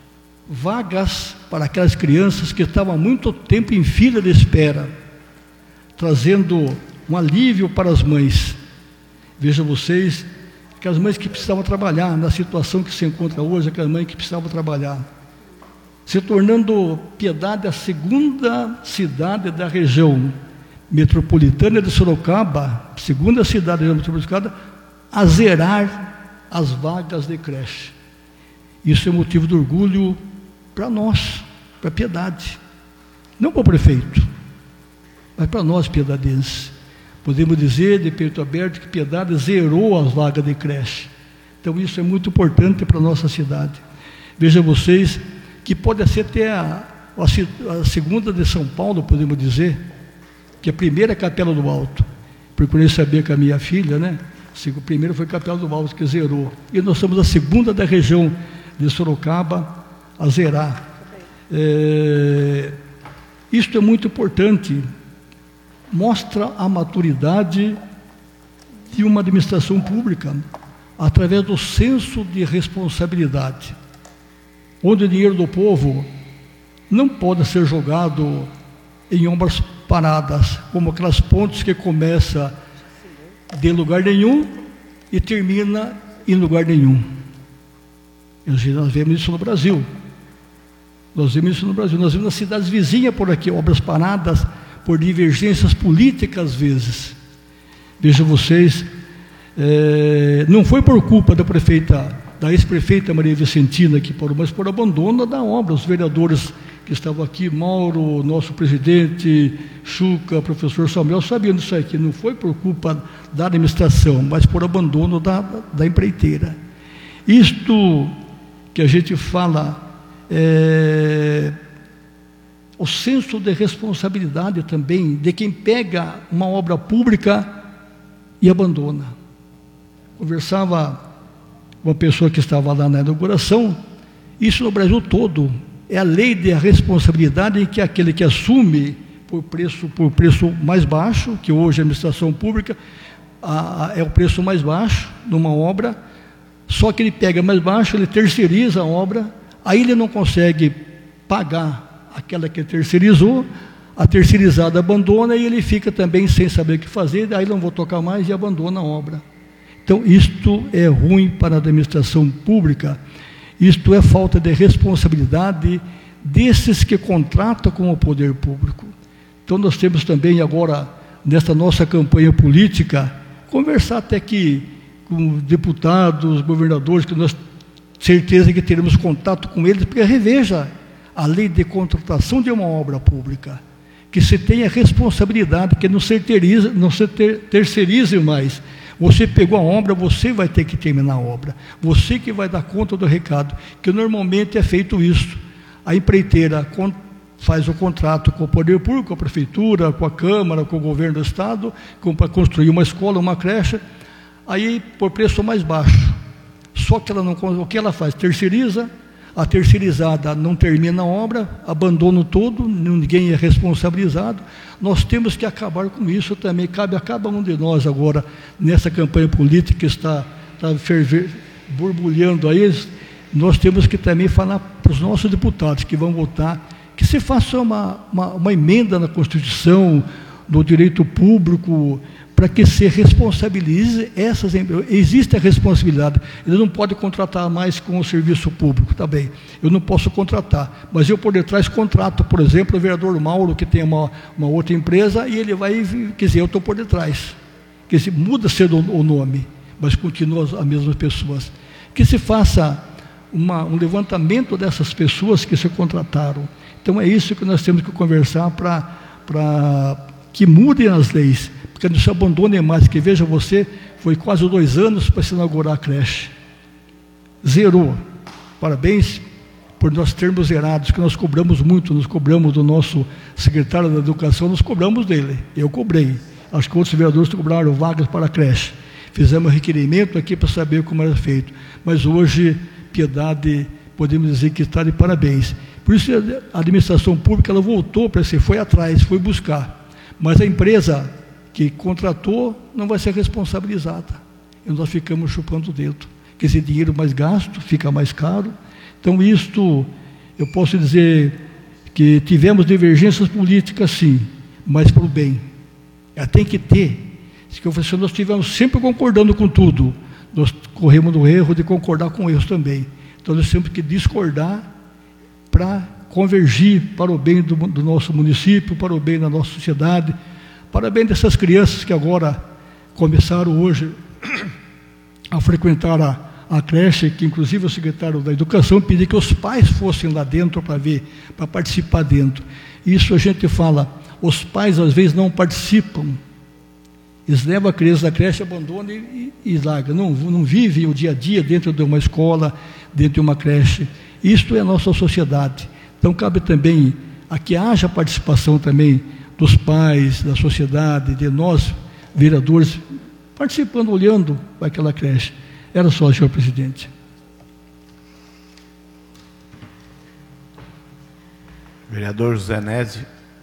vagas para aquelas crianças que estavam há muito tempo em fila de espera, trazendo um alívio para as mães. Vejam vocês, aquelas mães que precisavam trabalhar na situação que se encontra hoje, aquelas mães que precisavam trabalhar, se tornando Piedade a segunda cidade da região metropolitana de Sorocaba, segunda cidade da região metropolitana, a zerar as vagas de creche. Isso é motivo de orgulho para nós, para Piedade, não para o prefeito, mas para nós piedadenses. Podemos dizer, de peito aberto, que Piedade zerou as vagas de creche. Então isso é muito importante para a nossa cidade. Vejam vocês que pode ser até a, a, a segunda de São Paulo, podemos dizer, que a primeira é Capela do Alto. Procurei saber com a minha filha, né? O primeiro foi Capela do Alto, que zerou. E nós somos a segunda da região de Sorocaba a zerar. É, isto é muito importante, mostra a maturidade de uma administração pública através do senso de responsabilidade, onde o dinheiro do povo não pode ser jogado em obras paradas, como aquelas pontes que começa de lugar nenhum e termina em lugar nenhum. Nós vemos isso no Brasil. Nós vemos isso no Brasil. Nós vemos nas cidades vizinhas por aqui, obras paradas por divergências políticas às vezes. Vejam vocês, é, não foi por culpa da prefeita, da ex-prefeita Maria Vicentina que parou, mas por abandono da obra. Os vereadores que estavam aqui, Mauro, nosso presidente, Chuca, professor Samuel, sabiam disso aqui. Não foi por culpa da administração, mas por abandono da, da empreiteira. Isto que a gente fala, é, o senso de responsabilidade também de quem pega uma obra pública e abandona. Conversava com uma pessoa que estava lá na inauguração, isso no Brasil todo, é a lei da responsabilidade em que aquele que assume por preço, por preço mais baixo, que hoje a administração pública a, a, é o preço mais baixo numa obra, só que ele pega mais baixo, ele terceiriza a obra, aí ele não consegue pagar aquela que terceirizou, a terceirizada abandona e ele fica também sem saber o que fazer, aí não vou tocar mais e abandona a obra. Então isto é ruim para a administração pública, isto é falta de responsabilidade desses que contratam com o poder público. Então nós temos também agora, nesta nossa campanha política, conversar até que com deputados, governadores, que nós certeza que teremos contato com eles, porque reveja a lei de contratação de uma obra pública, que se tenha responsabilidade, que não se terceirize, não se ter, terceirize mais. Você pegou a obra, você vai ter que terminar a obra, você que vai dar conta do recado, que normalmente é feito isso. A empreiteira faz o contrato com o poder público, com a prefeitura, com a Câmara, com o governo do Estado, para construir uma escola, uma creche, aí por preço mais baixo. Só que ela não, o que ela faz? Terceiriza, a terceirizada não termina a obra, abandona todo, ninguém é responsabilizado. Nós temos que acabar com isso também, cabe a cada um de nós agora, nessa campanha política que está, está ferver, borbulhando aí, nós temos que também falar para os nossos deputados que vão votar, que se faça uma, uma, uma emenda na Constituição, do direito público, para que se responsabilize essas empresas. Existe a responsabilidade, ele não pode contratar mais com o serviço público, tá bem, eu não posso contratar, mas eu por detrás contrato, por exemplo, o vereador Mauro, que tem uma, uma outra empresa, e ele vai, quer dizer, eu estou por detrás, que se muda cedo o nome, mas continua as mesmas pessoas, que se faça uma, um levantamento dessas pessoas que se contrataram. Então é isso que nós temos que conversar para para que mudem as leis, porque não se abandonem mais, que veja você, foi quase dois anos para se inaugurar a creche. Zerou. Parabéns por nós termos zerados, que nós cobramos muito, nós cobramos do nosso secretário da Educação, nós cobramos dele, eu cobrei. Acho que outros vereadores cobraram vagas para a creche. Fizemos requerimento aqui para saber como era feito. Mas hoje, Piedade, podemos dizer que está de parabéns. Por isso, a administração pública, ela voltou para si, foi atrás, foi buscar. Mas a empresa que contratou não vai ser responsabilizada. E nós ficamos chupando o dedo. Que esse dinheiro mais gasto fica mais caro. Então, isto, eu posso dizer que tivemos divergências políticas, sim, mas para o bem. Ela tem que ter. Se nós estivemos sempre concordando com tudo, nós corremos no erro de concordar com erros também. Então, nós temos que discordar para convergir para o bem do, do nosso município, para o bem da nossa sociedade, para o bem dessas crianças que agora começaram hoje a frequentar a, a creche, que inclusive o secretário da Educação pediu que os pais fossem lá dentro para ver, para participar dentro. Isso a gente fala, os pais às vezes não participam. Eles levam a criança da creche, abandonam e, e, e largam. Não, não vivem o dia a dia dentro de uma escola, dentro de uma creche. Isto é a nossa sociedade. Então, cabe também a que haja participação também dos pais, da sociedade, de nós, vereadores, participando, olhando para aquela creche. Era só, senhor presidente. Vereador José Nézio.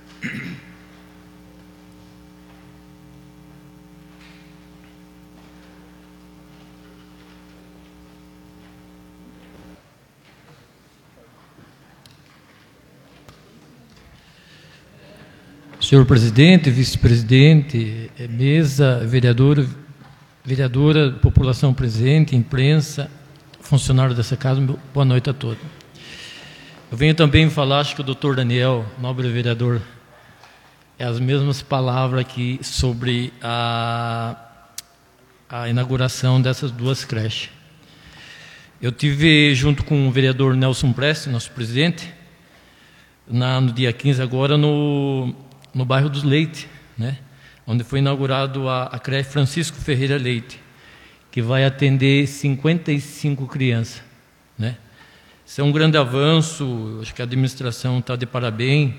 Senhor presidente, vice-presidente, mesa, vereadora, vereadora, população presente, imprensa, funcionário dessa casa, boa noite a todos. Eu venho também falar, acho que o doutor Daniel, nobre vereador, é as mesmas palavras aqui sobre a, a inauguração dessas duas creches. Eu tive junto com o vereador Nelson Preste, nosso presidente, na, no dia quinze agora, no... no bairro dos Leite, né? Onde foi inaugurado a, a creche Francisco Ferreira Leite, que vai atender cinquenta e cinco crianças, né? Isso é um grande avanço, acho que a administração está de parabéns,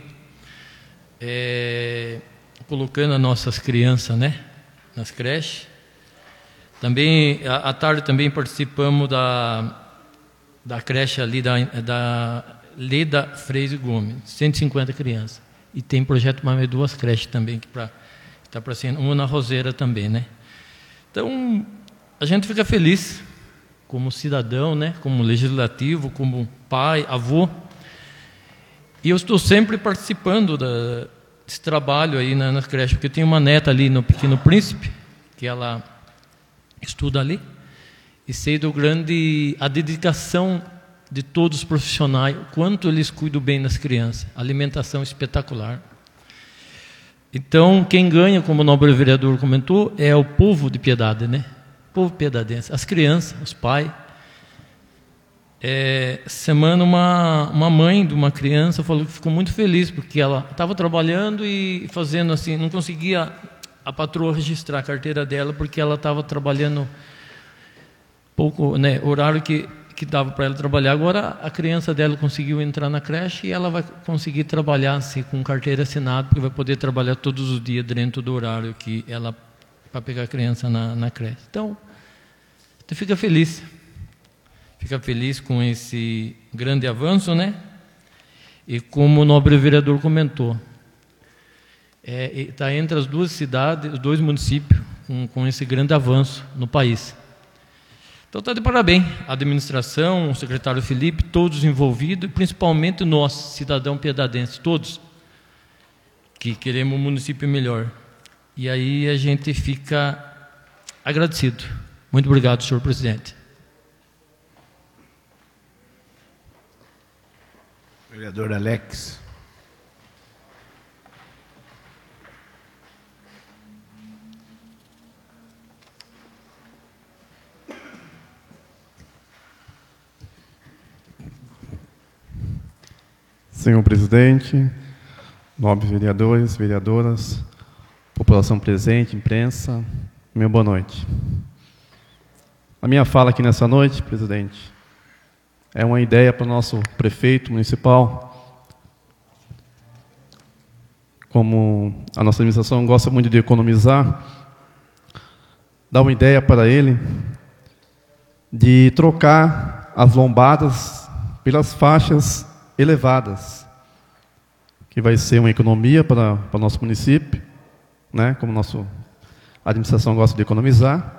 é, colocando as nossas crianças, né, nas creches. Também, à tarde, também participamos da, da creche ali da, da Leda Freire Gomes, cento e cinquenta crianças. E tem projeto mais duas creches também, que está para ser, uma na Roseira também, né? Então, a gente fica feliz, como cidadão, né? Como legislativo, como pai, avô. E eu estou sempre participando da, desse trabalho aí na, nas creches, porque eu tenho uma neta ali no Pequeno Príncipe, que ela estuda ali, e sei do grande, a dedicação de todos os profissionais, o quanto eles cuidam bem das crianças, alimentação espetacular. Então, quem ganha, como o nobre vereador comentou, é o povo de Piedade, né? O povo piedadense, as crianças, os pais. É, semana, uma, uma mãe de uma criança falou que ficou muito feliz, porque ela estava trabalhando e fazendo assim, não conseguia a patroa registrar a carteira dela, porque ela estava trabalhando pouco, né, horário que que dava para ela trabalhar. Agora a criança dela conseguiu entrar na creche e ela vai conseguir trabalhar assim, com carteira assinada, porque vai poder trabalhar todos os dias dentro do horário que ela, para pegar a criança na, na creche. Então, você fica feliz, fica feliz com esse grande avanço, né? E como o nobre vereador comentou, está é, entre as duas cidades, os dois municípios, com, com esse grande avanço no país. Então, está de parabéns a administração, o secretário Felipe, todos envolvidos, e principalmente nós, cidadão piedadense, todos, que queremos um município melhor. E aí a gente fica agradecido. Muito obrigado, senhor presidente. Vereador Alex. Senhor presidente, nobres vereadores, vereadoras, população presente, imprensa, meu boa noite. A minha fala aqui nessa noite, presidente, é uma ideia para o nosso prefeito municipal. Como a nossa administração gosta muito de economizar, dar uma ideia para ele de trocar as lombadas pelas faixas elevadas, que vai ser uma economia para, para o nosso município, né, como a nossa administração gosta de economizar,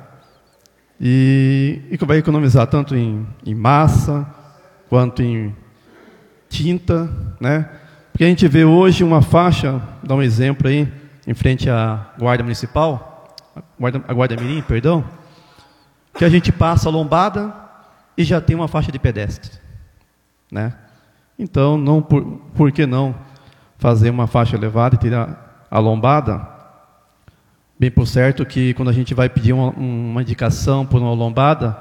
e, e que vai economizar tanto em, em massa, quanto em tinta, né, porque a gente vê hoje uma faixa, vou dar um exemplo aí, em frente à Guarda Municipal, a Guarda, a Guarda Mirim, perdão, que a gente passa a lombada e já tem uma faixa de pedestre, né? Então, não, por, por que não fazer uma faixa elevada e tirar a lombada? Bem por certo que quando a gente vai pedir uma, uma indicação por uma lombada,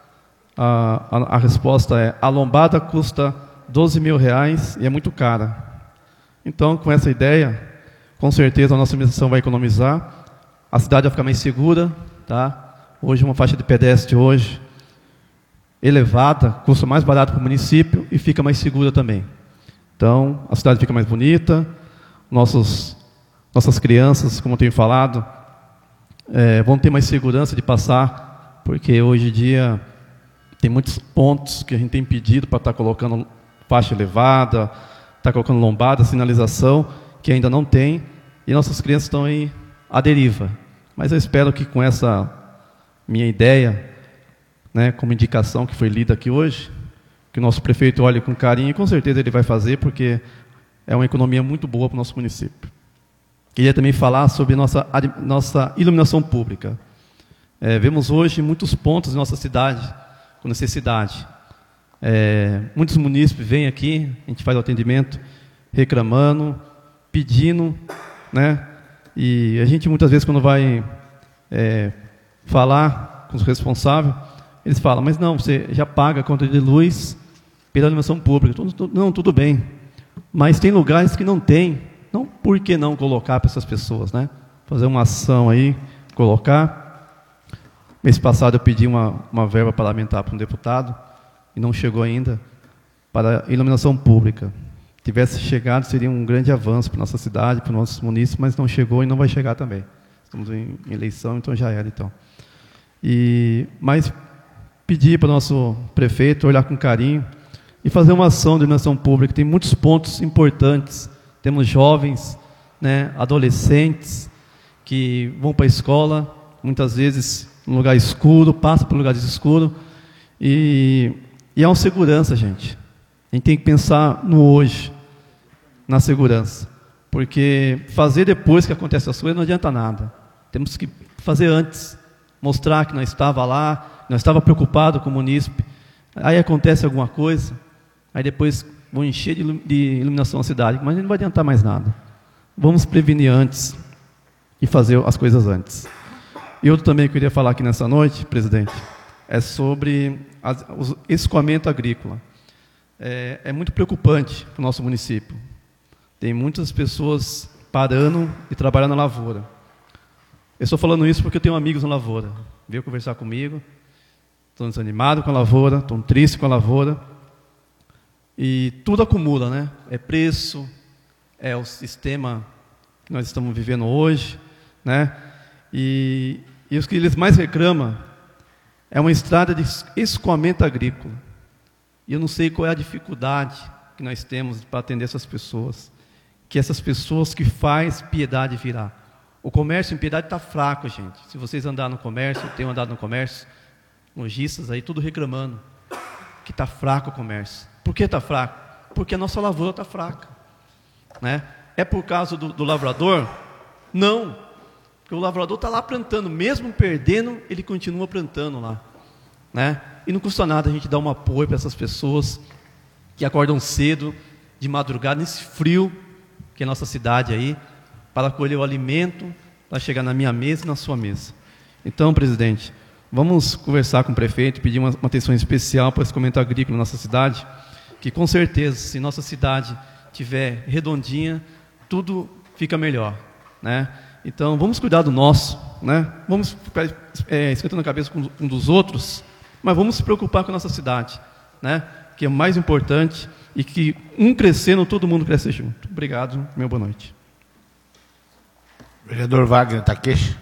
a, a, a resposta é: a lombada custa doze mil reais e é muito cara. Então, com essa ideia, com certeza a nossa administração vai economizar, a cidade vai ficar mais segura, tá? Hoje, uma faixa de pedestre hoje elevada custa mais barato para o município e fica mais segura também. Então, a cidade fica mais bonita, nossos, nossas crianças, como eu tenho falado, é, vão ter mais segurança de passar, porque hoje em dia tem muitos pontos que a gente tem pedido para estar colocando faixa elevada, estar colocando lombada, sinalização, que ainda não tem, e nossas crianças estão aí à deriva. Mas eu espero que com essa minha ideia, né, como indicação que foi lida aqui hoje, que o nosso prefeito olhe com carinho, e com certeza ele vai fazer, porque é uma economia muito boa para o nosso município. Queria também falar sobre nossa, nossa iluminação pública. É, vemos hoje muitos pontos em nossa cidade com necessidade. É, muitos munícipes vêm aqui, a gente faz o atendimento, reclamando, pedindo, né, e a gente muitas vezes quando vai é, falar com os responsáveis, eles falam: mas não, você já paga a conta de luz pela iluminação pública. Não, tudo bem, mas tem lugares que não tem. Não, por que não colocar para essas pessoas, né? Fazer uma ação aí, colocar. Mês passado eu pedi uma, uma verba parlamentar para um deputado, e não chegou ainda, para a iluminação pública. Se tivesse chegado, seria um grande avanço para a nossa cidade, para os nossos munícipes, mas não chegou e não vai chegar também. Estamos em eleição, então já era, então. E, mas pedir para o nosso prefeito olhar com carinho e fazer uma ação de iluminação pública. Tem muitos pontos importantes. Temos jovens, né, adolescentes, que vão para a escola, muitas vezes num lugar escuro, passam por lugares escuros, e, e é uma segurança, gente. A gente tem que pensar no hoje, na segurança, porque fazer depois que acontece as coisas não adianta nada. Temos que fazer antes, mostrar que nós estava lá, nós estava preocupado com o munícipe. Aí acontece alguma coisa, aí depois vão encher de, de iluminação a cidade, mas não vai adiantar mais nada. Vamos prevenir antes e fazer as coisas antes. E outro também que eu queria falar aqui nessa noite, presidente, é sobre as, o escoamento agrícola. É, é muito preocupante para o nosso município. Tem muitas pessoas parando e trabalhando na lavoura. Eu estou falando isso porque eu tenho amigos na lavoura. Veio conversar comigo, estão desanimados com a lavoura, estão tristes com a lavoura. E tudo acumula, né? É preço, é o sistema que nós estamos vivendo hoje, né? E, e os que eles mais reclamam é uma estrada de escoamento agrícola. E eu não sei qual é a dificuldade que nós temos para atender essas pessoas. Que essas pessoas que faz piedade virar. O comércio em piedade está fraco, gente. Se vocês andarem no comércio, eu tenho andado no comércio, lojistas aí, tudo reclamando que está fraco o comércio. Por que está fraco? Porque a nossa lavoura está fraca, né? É por causa do, do lavrador? Não, porque o lavrador está lá plantando, mesmo perdendo, ele continua plantando lá, né? E não custa nada a gente dar um apoio para essas pessoas que acordam cedo, de madrugada, nesse frio que é a nossa cidade aí, para colher o alimento, para chegar na minha mesa e na sua mesa. Então, presidente, vamos conversar com o prefeito, pedir uma, uma atenção especial para esse comentário agrícola na nossa cidade, que com certeza, se nossa cidade tiver redondinha, tudo fica melhor, né? Então, vamos cuidar do nosso, né? Vamos ficar é, esquentando a cabeça com um dos outros, mas vamos se preocupar com a nossa cidade, né? Que é o mais importante, e que um crescendo, todo mundo cresce junto. Obrigado, meu boa noite. Vereador Wagner Takeshi.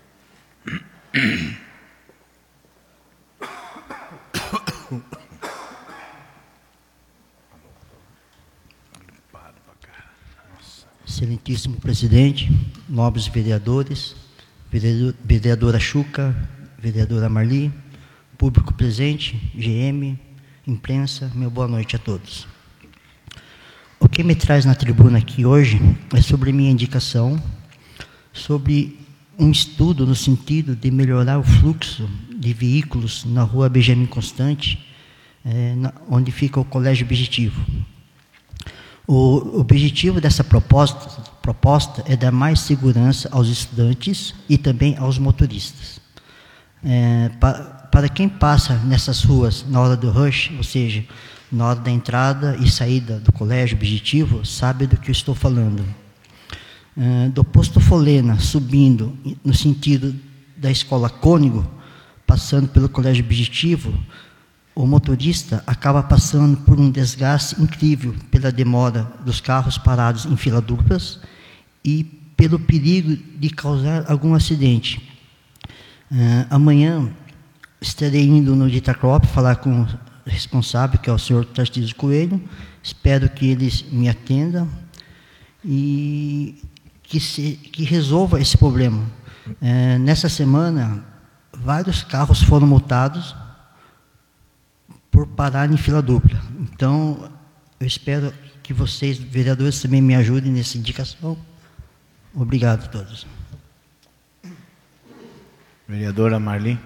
Excelentíssimo presidente, nobres vereadores, vereador, vereadora Chuca, vereadora Marli, público presente, G M, imprensa, meu boa noite a todos. O que me traz na tribuna aqui hoje é sobre minha indicação, sobre um estudo no sentido de melhorar o fluxo de veículos na rua Benjamin Constante, é, na, onde fica o Colégio Objetivo. O objetivo dessa proposta, proposta é dar mais segurança aos estudantes e também aos motoristas. É, para, para quem passa nessas ruas na hora do rush, ou seja, na hora da entrada e saída do Colégio Objetivo, sabe do que eu estou falando. É, do posto Folena, subindo no sentido da Escola Cônigo, passando pelo Colégio Objetivo, o motorista acaba passando por um desgaste incrível pela demora dos carros parados em fila duplas e pelo perigo de causar algum acidente. Uh, amanhã estarei indo no Ditacrop falar com o responsável, que é o senhor Tarcísio Coelho. Espero que eles me atendam e que, se, que resolva esse problema. Uh, nessa semana, vários carros foram multados por parar em fila dupla. Então, eu espero que vocês, vereadores, também me ajudem nessa indicação. Obrigado a todos. Vereadora Marli.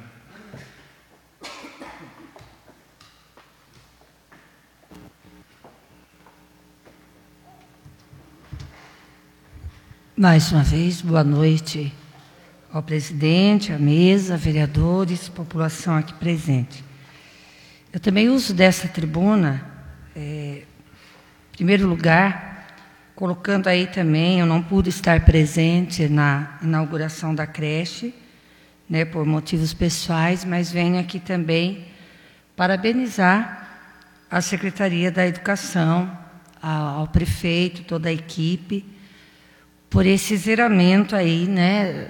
Mais uma vez, boa noite ao presidente, à mesa, vereadores, população aqui presente. Eu também uso dessa tribuna, é, em primeiro lugar, colocando aí também, eu não pude estar presente na inauguração da creche, né, por motivos pessoais, mas venho aqui também parabenizar a Secretaria da Educação, ao, ao prefeito, toda a equipe, por esse zeramento aí, né,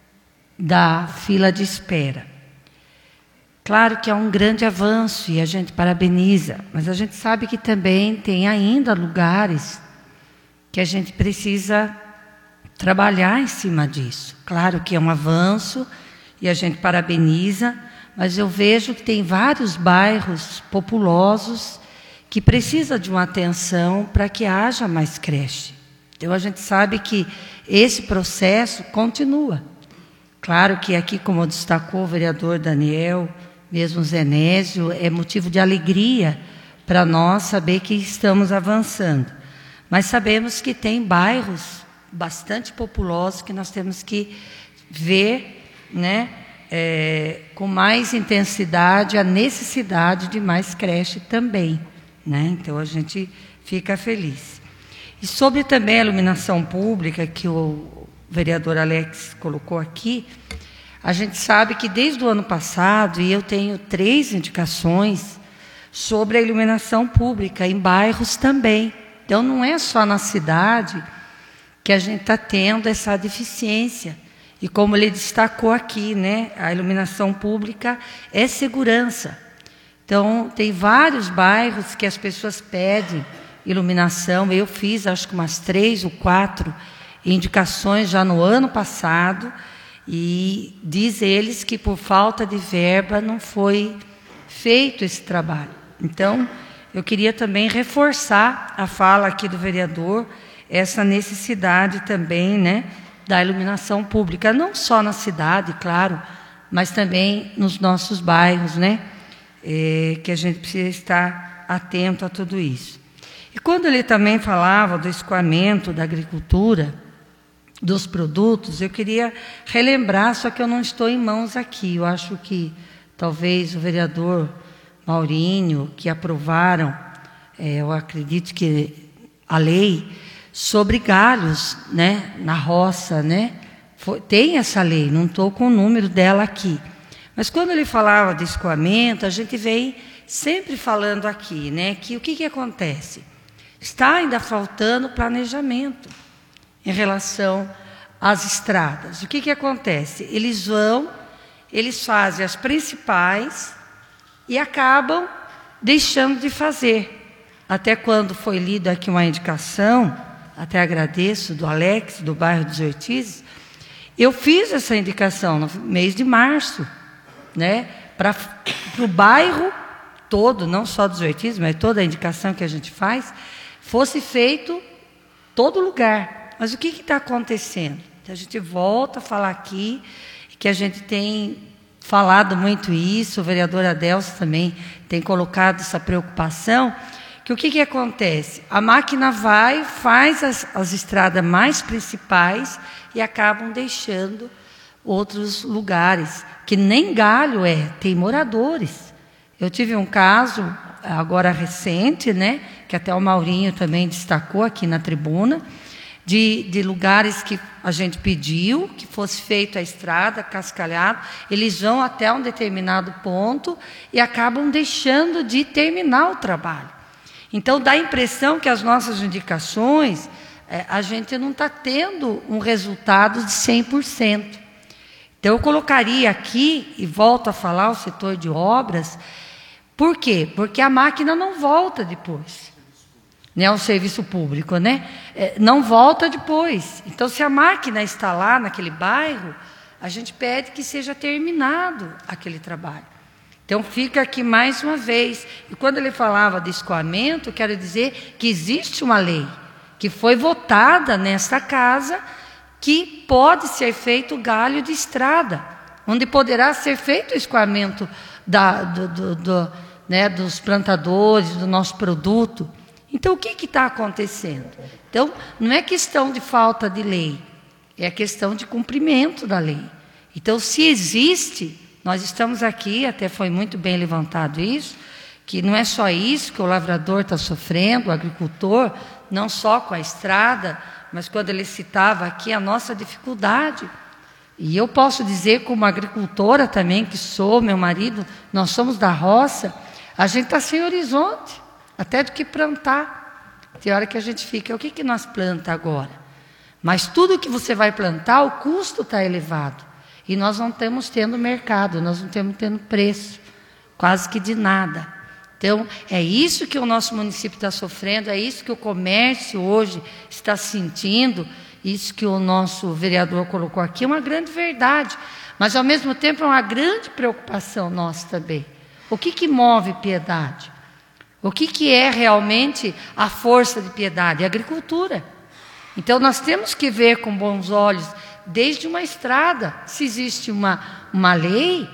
da fila de espera. Claro que é um grande avanço e a gente parabeniza, mas a gente sabe que também tem ainda lugares que a gente precisa trabalhar em cima disso. Claro que é um avanço e a gente parabeniza, mas eu vejo que tem vários bairros populosos que precisam de uma atenção para que haja mais creche. Então a gente sabe que esse processo continua. Claro que aqui, como destacou o vereador Daniel, mesmo o Zenésio, é motivo de alegria para nós saber que estamos avançando. Mas sabemos que tem bairros bastante populosos que nós temos que ver, né, é, com mais intensidade a necessidade de mais creche também, né? Então a gente fica feliz. E sobre também a iluminação pública, que o vereador Alex colocou aqui, a gente sabe que desde o ano passado, e eu tenho três indicações sobre a iluminação pública em bairros também. Então, não é só na cidade que a gente está tendo essa deficiência. E como ele destacou aqui, né, a iluminação pública é segurança. Então, tem vários bairros que as pessoas pedem iluminação. Eu fiz, acho que umas três ou quatro indicações já no ano passado, e diz eles que por falta de verba não foi feito esse trabalho. Então, eu queria também reforçar a fala aqui do vereador, essa necessidade também, né, da iluminação pública, não só na cidade, claro, mas também nos nossos bairros, né, é, que a gente precisa estar atento a tudo isso. E quando ele também falava do escoamento da agricultura, dos produtos, eu queria relembrar, só que eu não estou em mãos aqui. Eu acho que talvez o vereador Maurinho, que aprovaram, é, eu acredito que a lei sobre galhos, né, na roça, né, Foi, tem essa lei, não estou com o número dela aqui. Mas quando ele falava de escoamento, a gente vem sempre falando aqui, né, que o que, que acontece? Está ainda faltando planejamento em relação às estradas. O que, que acontece? Eles vão, eles fazem as principais e acabam deixando de fazer. Até quando foi lida aqui uma indicação, até agradeço, do Alex, do bairro dos Ortizes, eu fiz essa indicação no mês de março, né, para o bairro todo, não só dos Ortizes, mas toda a indicação que a gente faz, fosse feito todo lugar. Mas o que está acontecendo? A gente volta a falar aqui, que a gente tem falado muito isso, o vereador Adelso também tem colocado essa preocupação, que o que, que acontece? A máquina vai, faz as, as estradas mais principais e acabam deixando outros lugares, que nem galho é, tem moradores. Eu tive um caso, agora recente, né, que até o Maurinho também destacou aqui na tribuna, de, de lugares que a gente pediu que fosse feita a estrada, cascalhado, eles vão até um determinado ponto e acabam deixando de terminar o trabalho. Então, dá a impressão que as nossas indicações, é, a gente não está tendo um resultado de cem por cento. Então, eu colocaria aqui, e volto a falar, o setor de obras. Por quê? Porque a máquina não volta depois. Né, o serviço público, né? É, não volta depois. Então, se a máquina está lá naquele bairro, a gente pede que seja terminado aquele trabalho. Então, fica aqui mais uma vez. E quando ele falava de escoamento, quero dizer que existe uma lei que foi votada nesta casa que pode ser feito galho de estrada, onde poderá ser feito o escoamento da, do, do, do, né, dos plantadores, do nosso produto. Então, o que está acontecendo? Então, não é questão de falta de lei, é questão de cumprimento da lei. Então, se existe, nós estamos aqui, até foi muito bem levantado isso, que não é só isso que o lavrador está sofrendo, o agricultor, não só com a estrada, mas quando ele citava aqui a nossa dificuldade. E eu posso dizer, como agricultora também, que sou, meu marido, nós somos da roça, a gente está sem horizonte, até do que plantar. Tem hora que a gente fica, o que, que nós planta agora? Mas tudo que você vai plantar, o custo está elevado. E nós não estamos tendo mercado, nós não estamos tendo preço, quase que de nada. Então, é isso que o nosso município está sofrendo, é isso que o comércio hoje está sentindo, isso que o nosso vereador colocou aqui, é uma grande verdade. Mas, ao mesmo tempo, é uma grande preocupação nossa também. O que, que move Piedade? O que, que é realmente a força de Piedade? A agricultura. Então, nós temos que ver com bons olhos, desde uma estrada, se existe uma, uma lei,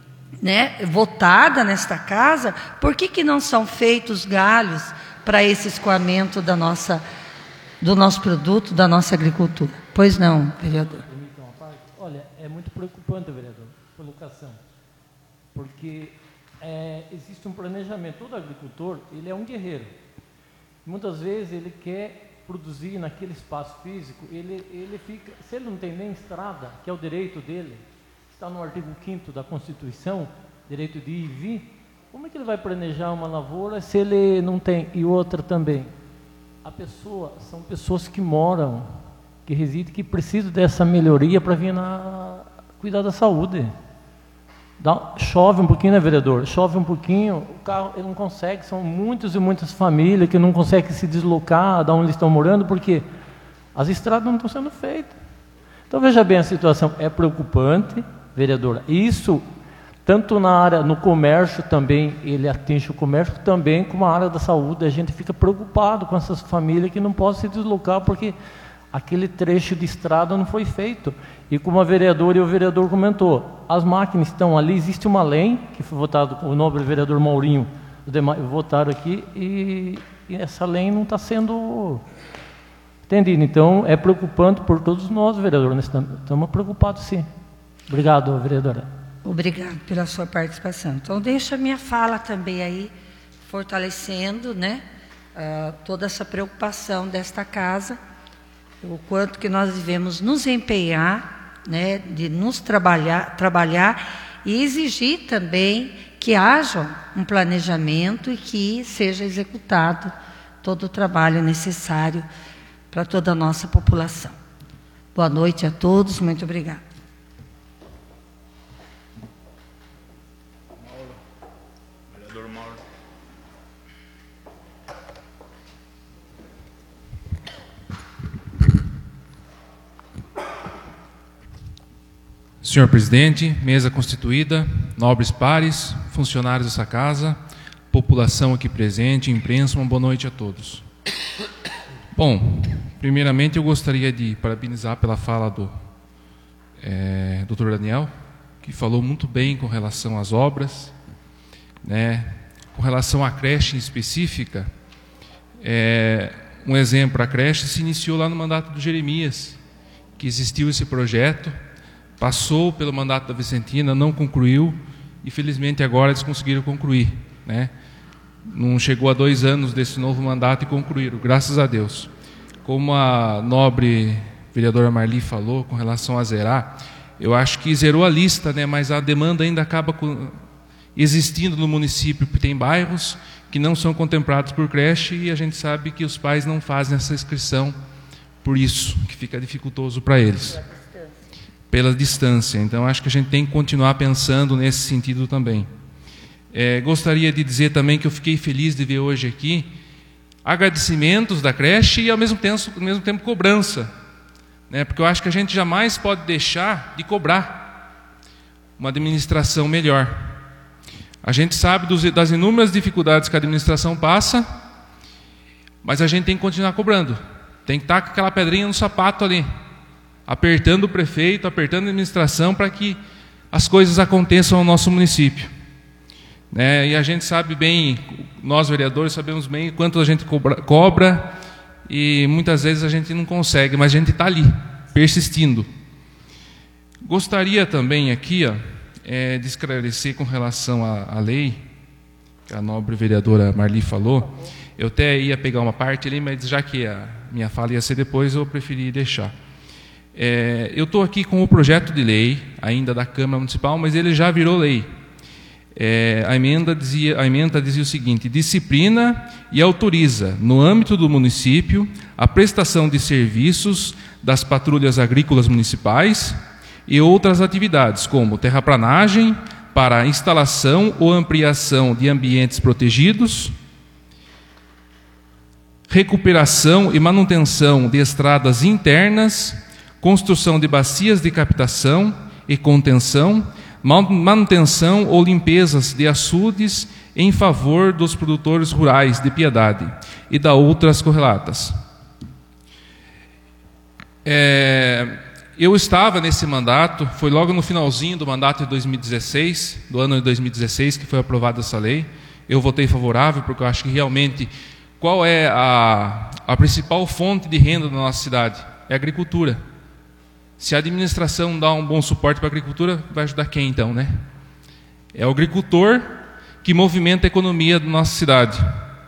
né, votada nesta casa, por que, que não são feitos galhos para esse escoamento da nossa, do nosso produto, da nossa agricultura? Pois não, vereador. Olha, é muito preocupante, vereador, a colocação, porque é, existe um planejamento. Todo agricultor, ele é um guerreiro. Muitas vezes ele quer produzir naquele espaço físico, ele, ele fica, se ele não tem nem estrada, que é o direito dele, está no artigo quinto da Constituição, direito de ir e vir, como é que ele vai planejar uma lavoura se ele não tem? E outra também, a pessoa, são pessoas que moram, que residem, que precisam dessa melhoria para vir na, cuidar da saúde. Dá, chove um pouquinho, né, vereador? Chove um pouquinho, o carro ele não consegue, são muitas e muitas famílias que não conseguem se deslocar de onde eles estão morando, porque as estradas não estão sendo feitas. Então, veja bem a situação, é preocupante, vereadora. Isso, tanto na área, no comércio também, ele atinge o comércio, também como a área da saúde, a gente fica preocupado com essas famílias que não podem se deslocar, porque aquele trecho de estrada não foi feito. E como a vereadora e o vereador comentou, as máquinas estão ali, existe uma lei, que foi votada com o nobre vereador Maurinho, os demais votaram aqui, e, e essa lei não está sendo entendida. Então, é preocupante por todos nós, vereadores, estamos preocupados sim. Obrigado, vereadora. Obrigado pela sua participação. Então, deixa a minha fala também aí, fortalecendo, né, uh, toda essa preocupação desta casa, o quanto que nós devemos nos empenhar né, de nos trabalhar, trabalhar e exigir também que haja um planejamento e que seja executado todo o trabalho necessário para toda a nossa população. Boa noite a todos, muito obrigada. Senhor presidente, mesa constituída, nobres pares, funcionários dessa casa, população aqui presente, imprensa, uma boa noite a todos. Bom, primeiramente eu gostaria de parabenizar pela fala do é, doutor Daniel, que falou muito bem com relação às obras, né, com relação à creche em específica. É, um exemplo, a creche se iniciou lá no mandato do Jeremias, que existiu esse projeto, passou pelo mandato da Vicentina, não concluiu, e felizmente agora eles conseguiram concluir, né? Não chegou a dois anos desse novo mandato e concluíram, graças a Deus. Como a nobre vereadora Marli falou, com relação a zerar, eu acho que zerou a lista, né? Mas a demanda ainda acaba com, existindo no município, porque tem bairros que não são contemplados por creche e a gente sabe que os pais não fazem essa inscrição por isso, que fica dificultoso para eles. Pela distância. Então, acho que a gente tem que continuar pensando nesse sentido também. É, gostaria de dizer também que eu fiquei feliz de ver hoje aqui agradecimentos da creche e, ao mesmo tempo, ao mesmo tempo cobrança. Né? Porque eu acho que a gente jamais pode deixar de cobrar uma administração melhor. A gente sabe dos, das inúmeras dificuldades que a administração passa, mas a gente tem que continuar cobrando. Tem que estar com aquela pedrinha no sapato ali, apertando o prefeito, apertando a administração para que as coisas aconteçam no nosso município. Né? E a gente sabe bem, nós vereadores sabemos bem quanto a gente cobra, cobra e muitas vezes a gente não consegue, mas a gente está ali, persistindo. Gostaria também aqui ó, é, de esclarecer com relação à, à lei, que a nobre vereadora Marli falou. Eu até ia pegar uma parte ali, mas já que a minha fala ia ser depois, eu preferi deixar. É, eu estou aqui com o projeto de lei, ainda da Câmara Municipal, mas ele já virou lei. É, a, emenda dizia, a emenda dizia o seguinte: disciplina e autoriza, no âmbito do município, a prestação de serviços das patrulhas agrícolas municipais e outras atividades, como terraplanagem para instalação ou ampliação de ambientes protegidos, recuperação e manutenção de estradas internas, construção de bacias de captação e contenção, manutenção ou limpezas de açudes em favor dos produtores rurais de Piedade e da outras correlatas. É, eu estava nesse mandato, foi logo no finalzinho do mandato de dois mil e dezesseis, do ano de dois mil e dezesseis, que foi aprovada essa lei. Eu votei favorável, porque eu acho que realmente, qual é a, a principal fonte de renda da nossa cidade? É a agricultura. Se a administração dá um bom suporte para a agricultura, vai ajudar quem então, né? É o agricultor que movimenta a economia da nossa cidade.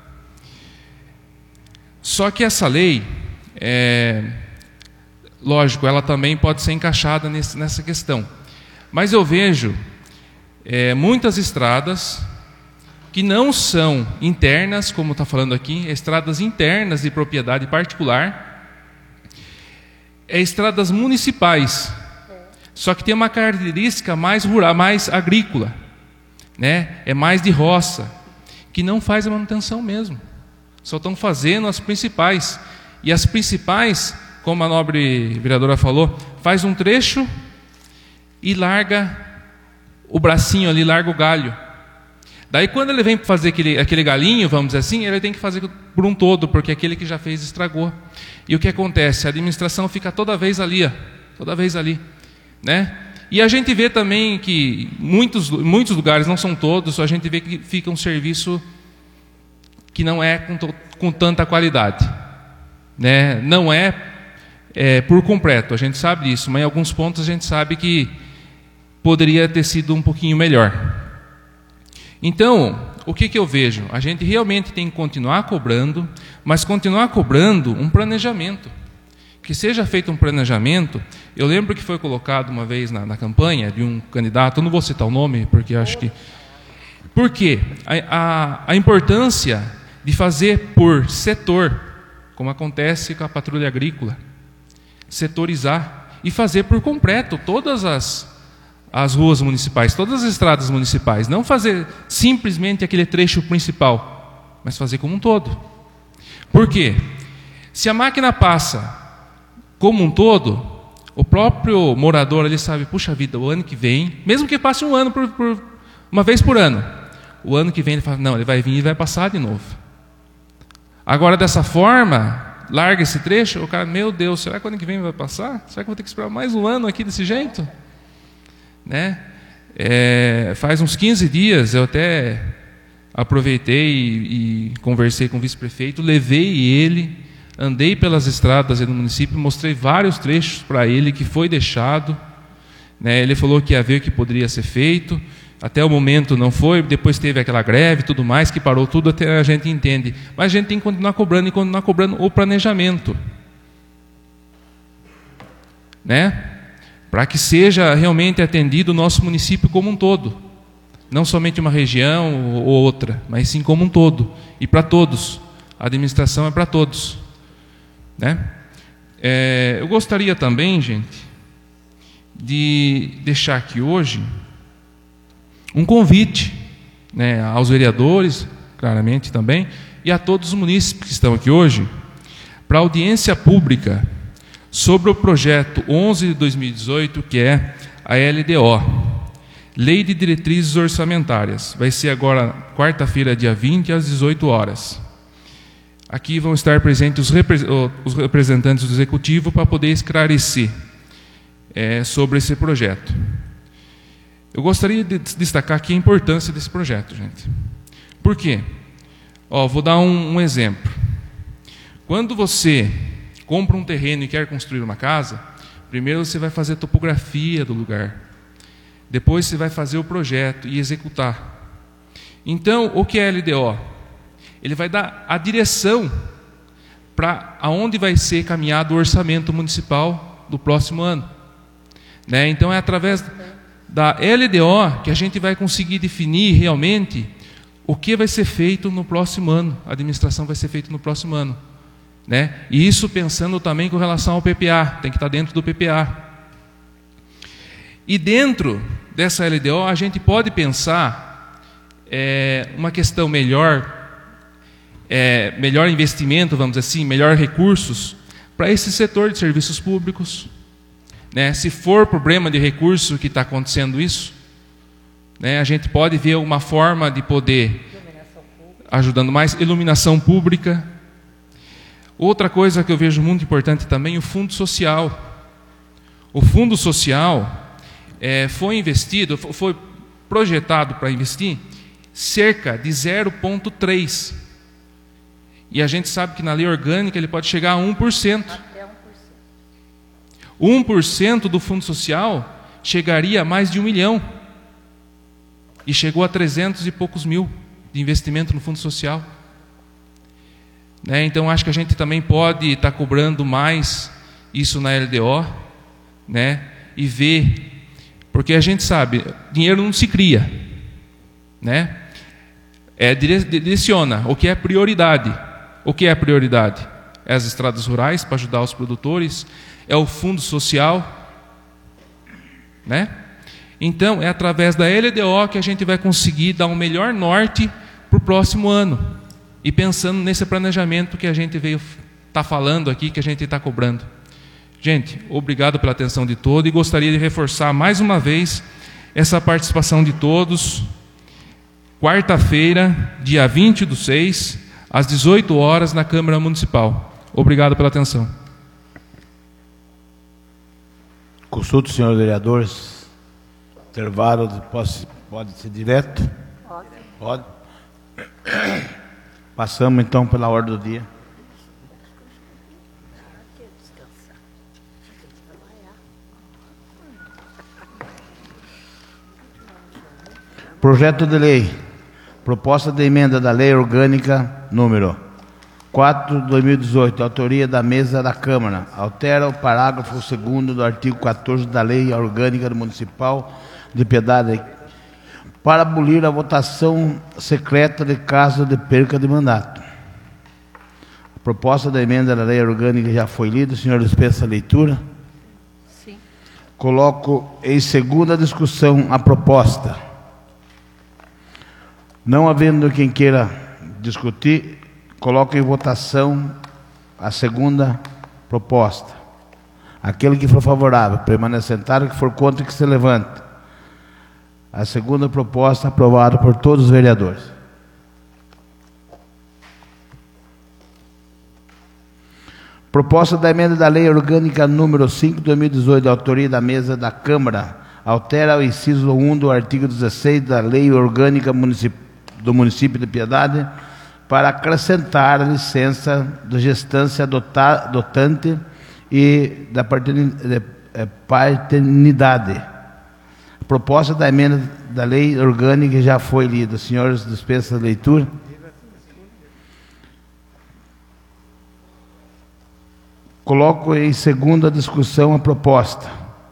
Só que essa lei, é, lógico, ela também pode ser encaixada nesse, nessa questão. Mas eu vejo é, muitas estradas que não são internas, como está falando aqui, estradas internas de propriedade particular, é estradas municipais, só que tem uma característica mais rural, mais agrícola, né? É mais de roça, que não faz a manutenção mesmo, só estão fazendo as principais, e as principais, como a nobre vereadora falou, faz um trecho e larga o bracinho ali, larga o galho. Daí quando ele vem fazer aquele, aquele galinho, vamos dizer assim, ele tem que fazer por um todo, porque aquele que já fez estragou. E o que acontece? A administração fica toda vez ali, ó, toda vez ali, né? E a gente vê também que muitos, muitos lugares, não são todos, a gente vê que fica um serviço que não é com, to, com tanta qualidade, né? Não é, é por completo, a gente sabe disso, mas em alguns pontos a gente sabe que poderia ter sido um pouquinho melhor. Então, o que, que eu vejo? A gente realmente tem que continuar cobrando, mas continuar cobrando um planejamento, que seja feito um planejamento. Eu lembro que foi colocado uma vez na, na campanha de um candidato, eu não vou citar o nome, porque acho que... Por quê? A, a, a importância de fazer por setor, como acontece com a patrulha agrícola, setorizar e fazer por completo todas as, as ruas municipais, todas as estradas municipais, não fazer simplesmente aquele trecho principal, mas fazer como um todo. Por quê? Se a máquina passa como um todo, o próprio morador ele sabe, puxa vida, o ano que vem, mesmo que passe um ano por, por uma vez por ano, o ano que vem ele fala, não, ele vai vir e vai passar de novo. Agora, dessa forma, larga esse trecho, o cara, meu Deus, será que o ano que vem vai passar? Será que eu vou ter que esperar mais um ano aqui desse jeito? Né? É, faz uns quinze dias, eu até aproveitei e, e conversei com o vice-prefeito, levei ele, andei pelas estradas do município, mostrei vários trechos para ele que foi deixado. Né? Ele falou que ia ver o que poderia ser feito. Até o momento não foi, depois teve aquela greve e tudo mais, que parou tudo, até a gente entende. Mas a gente tem que continuar cobrando e continuar cobrando o planejamento. Né? Para que seja realmente atendido o nosso município como um todo. Não somente uma região ou outra, mas sim como um todo. E para todos. A administração é para todos. Né? É, eu gostaria também, gente, de deixar aqui hoje um convite, né, aos vereadores, claramente também, e a todos os munícipes que estão aqui hoje, para audiência pública sobre o projeto onze de dois mil e dezoito, que é a L D O, Lei de Diretrizes Orçamentárias. Vai ser agora quarta-feira, dia vinte, às dezoito horas. Aqui vão estar presentes os, repre os representantes do Executivo para poder esclarecer é, sobre esse projeto. Eu gostaria de destacar aqui a importância desse projeto, gente. Por quê? Ó, vou dar um, um exemplo. Quando você compra um terreno e quer construir uma casa, primeiro você vai fazer a topografia do lugar. Depois você vai fazer o projeto e executar. Então, o que é L D O? Ele vai dar a direção para aonde vai ser caminhado o orçamento municipal do próximo ano. Né? Então, é através da L D O que a gente vai conseguir definir realmente o que vai ser feito no próximo ano, a administração vai ser feita no próximo ano. Né? E isso pensando também com relação ao P P A, tem que estar dentro do P P A. E dentro dessa L D O a gente pode pensar é, uma questão melhor, é, melhor investimento, vamos dizer assim, melhor recursos para esse setor de serviços públicos. Né? Se for problema de recurso que está acontecendo isso, né, a gente pode ver uma forma de poder, ajudando mais, iluminação pública. Outra coisa que eu vejo muito importante também, o fundo social. O fundo social é, foi investido, foi projetado para investir cerca de zero vírgula três. E a gente sabe que na lei orgânica ele pode chegar a um por cento. um por cento do fundo social chegaria a mais de um milhão. E chegou a trezentos e poucos mil de investimento no fundo social. Né? Então, acho que a gente também pode estar tá cobrando mais isso na L D O, né? E ver, porque a gente sabe, dinheiro não se cria. Né? É, direciona o que é prioridade. O que é prioridade? É as estradas rurais para ajudar os produtores, é o fundo social, né? Então, é através da L D O que a gente vai conseguir dar um melhor norte para o próximo ano. E pensando nesse planejamento que a gente veio tá falando aqui, que a gente está cobrando. Gente, obrigado pela atenção de todos e gostaria de reforçar mais uma vez essa participação de todos. Quarta-feira, dia vinte do seis, às dezoito horas, na Câmara Municipal. Obrigado pela atenção. Consulto, senhores vereadores. Intervalo, de posse, pode ser direto? Pode. Pode. Passamos então pela ordem do dia. Projeto de lei. Proposta de emenda da Lei Orgânica número quatro de dois mil e dezoito, autoria da mesa da Câmara. Altera o parágrafo segundo do artigo quatorze da Lei Orgânica Municipal de Piedade para abolir a votação secreta de caso de perca de mandato. A proposta da emenda da Lei Orgânica já foi lida. O senhor dispensa a leitura? Sim. Coloco em segunda discussão a proposta. Não havendo quem queira discutir, coloco em votação a segunda proposta. Aquele que for favorável, permaneça sentado, que for contra, que se levante. A segunda proposta aprovada por todos os vereadores. Proposta da emenda da Lei Orgânica número cinco de dois mil e dezoito, da autoria da mesa da Câmara, altera o inciso um do artigo dezesseis da Lei Orgânica Municip... do Município de Piedade para acrescentar a licença de gestância adota... dotante e da paternidade. A proposta da emenda da Lei Orgânica já foi lida. Senhores, dispensa a leitura. Coloco em segunda discussão a proposta.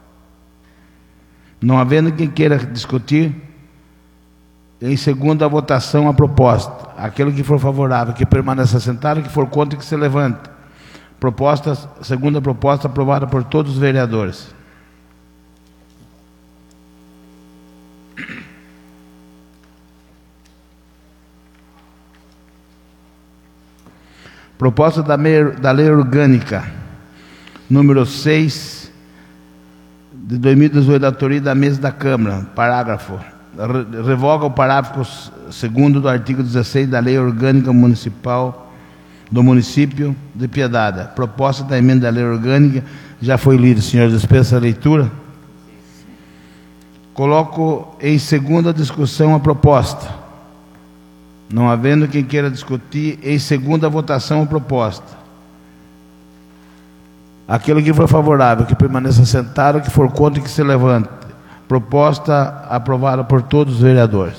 Não havendo quem queira discutir, em segunda votação a proposta. Aquele que for favorável, que permaneça sentado, que for contra, que se levante. Proposta, segunda proposta aprovada por todos os vereadores. Proposta da, da Lei Orgânica número seis de dois mil e dezoito, da autoria da mesa da Câmara. Parágrafo. Revoga o parágrafo segundo do artigo dezesseis da Lei Orgânica Municipal do Município de Piedade. A proposta da emenda da Lei Orgânica já foi lida. Senhor, dispensa a leitura. Coloco em segunda discussão a proposta. Não havendo quem queira discutir, em segunda votação a proposta. Aquele que for favorável, que permaneça sentado, que for contra, que se levante. Proposta aprovada por todos os vereadores.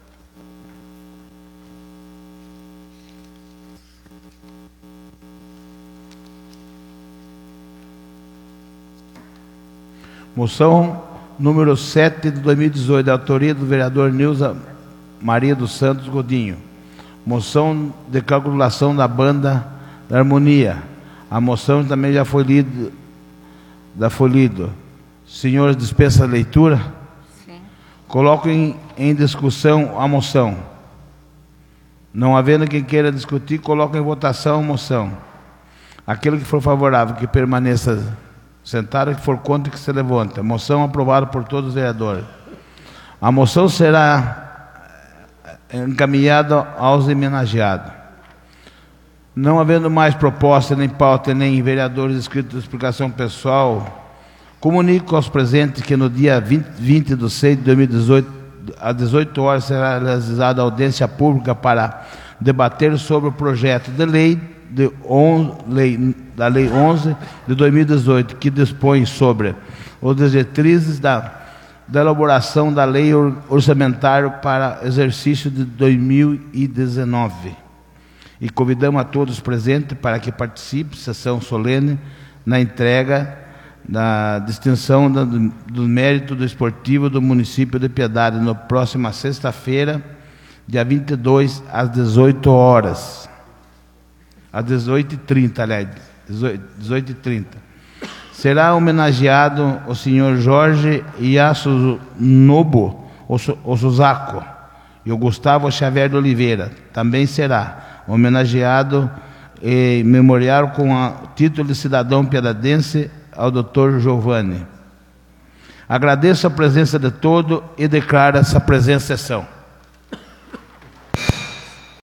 Moção número sete de dois mil e dezoito, da autoria do vereador Nilza Maria dos Santos Godinho. Moção de calculação da banda da harmonia. A moção também já foi lida. Já foi lido. Senhores, dispensa a leitura? Sim. Coloco em, em discussão a moção. Não havendo quem queira discutir, coloco em votação a moção. Aquele que for favorável, que permaneça sentado, que for contra, que se levante. A moção aprovada por todos os vereadores. A moção será encaminhada aos homenageados. Não havendo mais proposta, nem pauta, nem vereadores inscritos de explicação pessoal, comunico aos presentes que no dia vinte de seis de dois mil e dezoito, às dezoito horas, será realizada a audiência pública para debater sobre o projeto de lei, de on, lei da Lei onze de dois mil e dezoito, que dispõe sobre os diretrizes da, da elaboração da lei orçamentária para exercício de dois mil e dezenove. E convidamos a todos presentes para que participem, sessão solene, na entrega da distinção da, do, do mérito do esportivo do município de Piedade, na próxima sexta-feira, dia vinte e dois, às dezoito horas. Às dezoito e trinta, aliás, dezoito e trinta. Será homenageado o senhor Jorge Yasunobu Osuzako e o Gustavo Xavier de Oliveira. Também será homenageado e memorial com o título de cidadão piedadense ao doutor Giovanni. Agradeço a presença de todos e declaro essa presente sessão.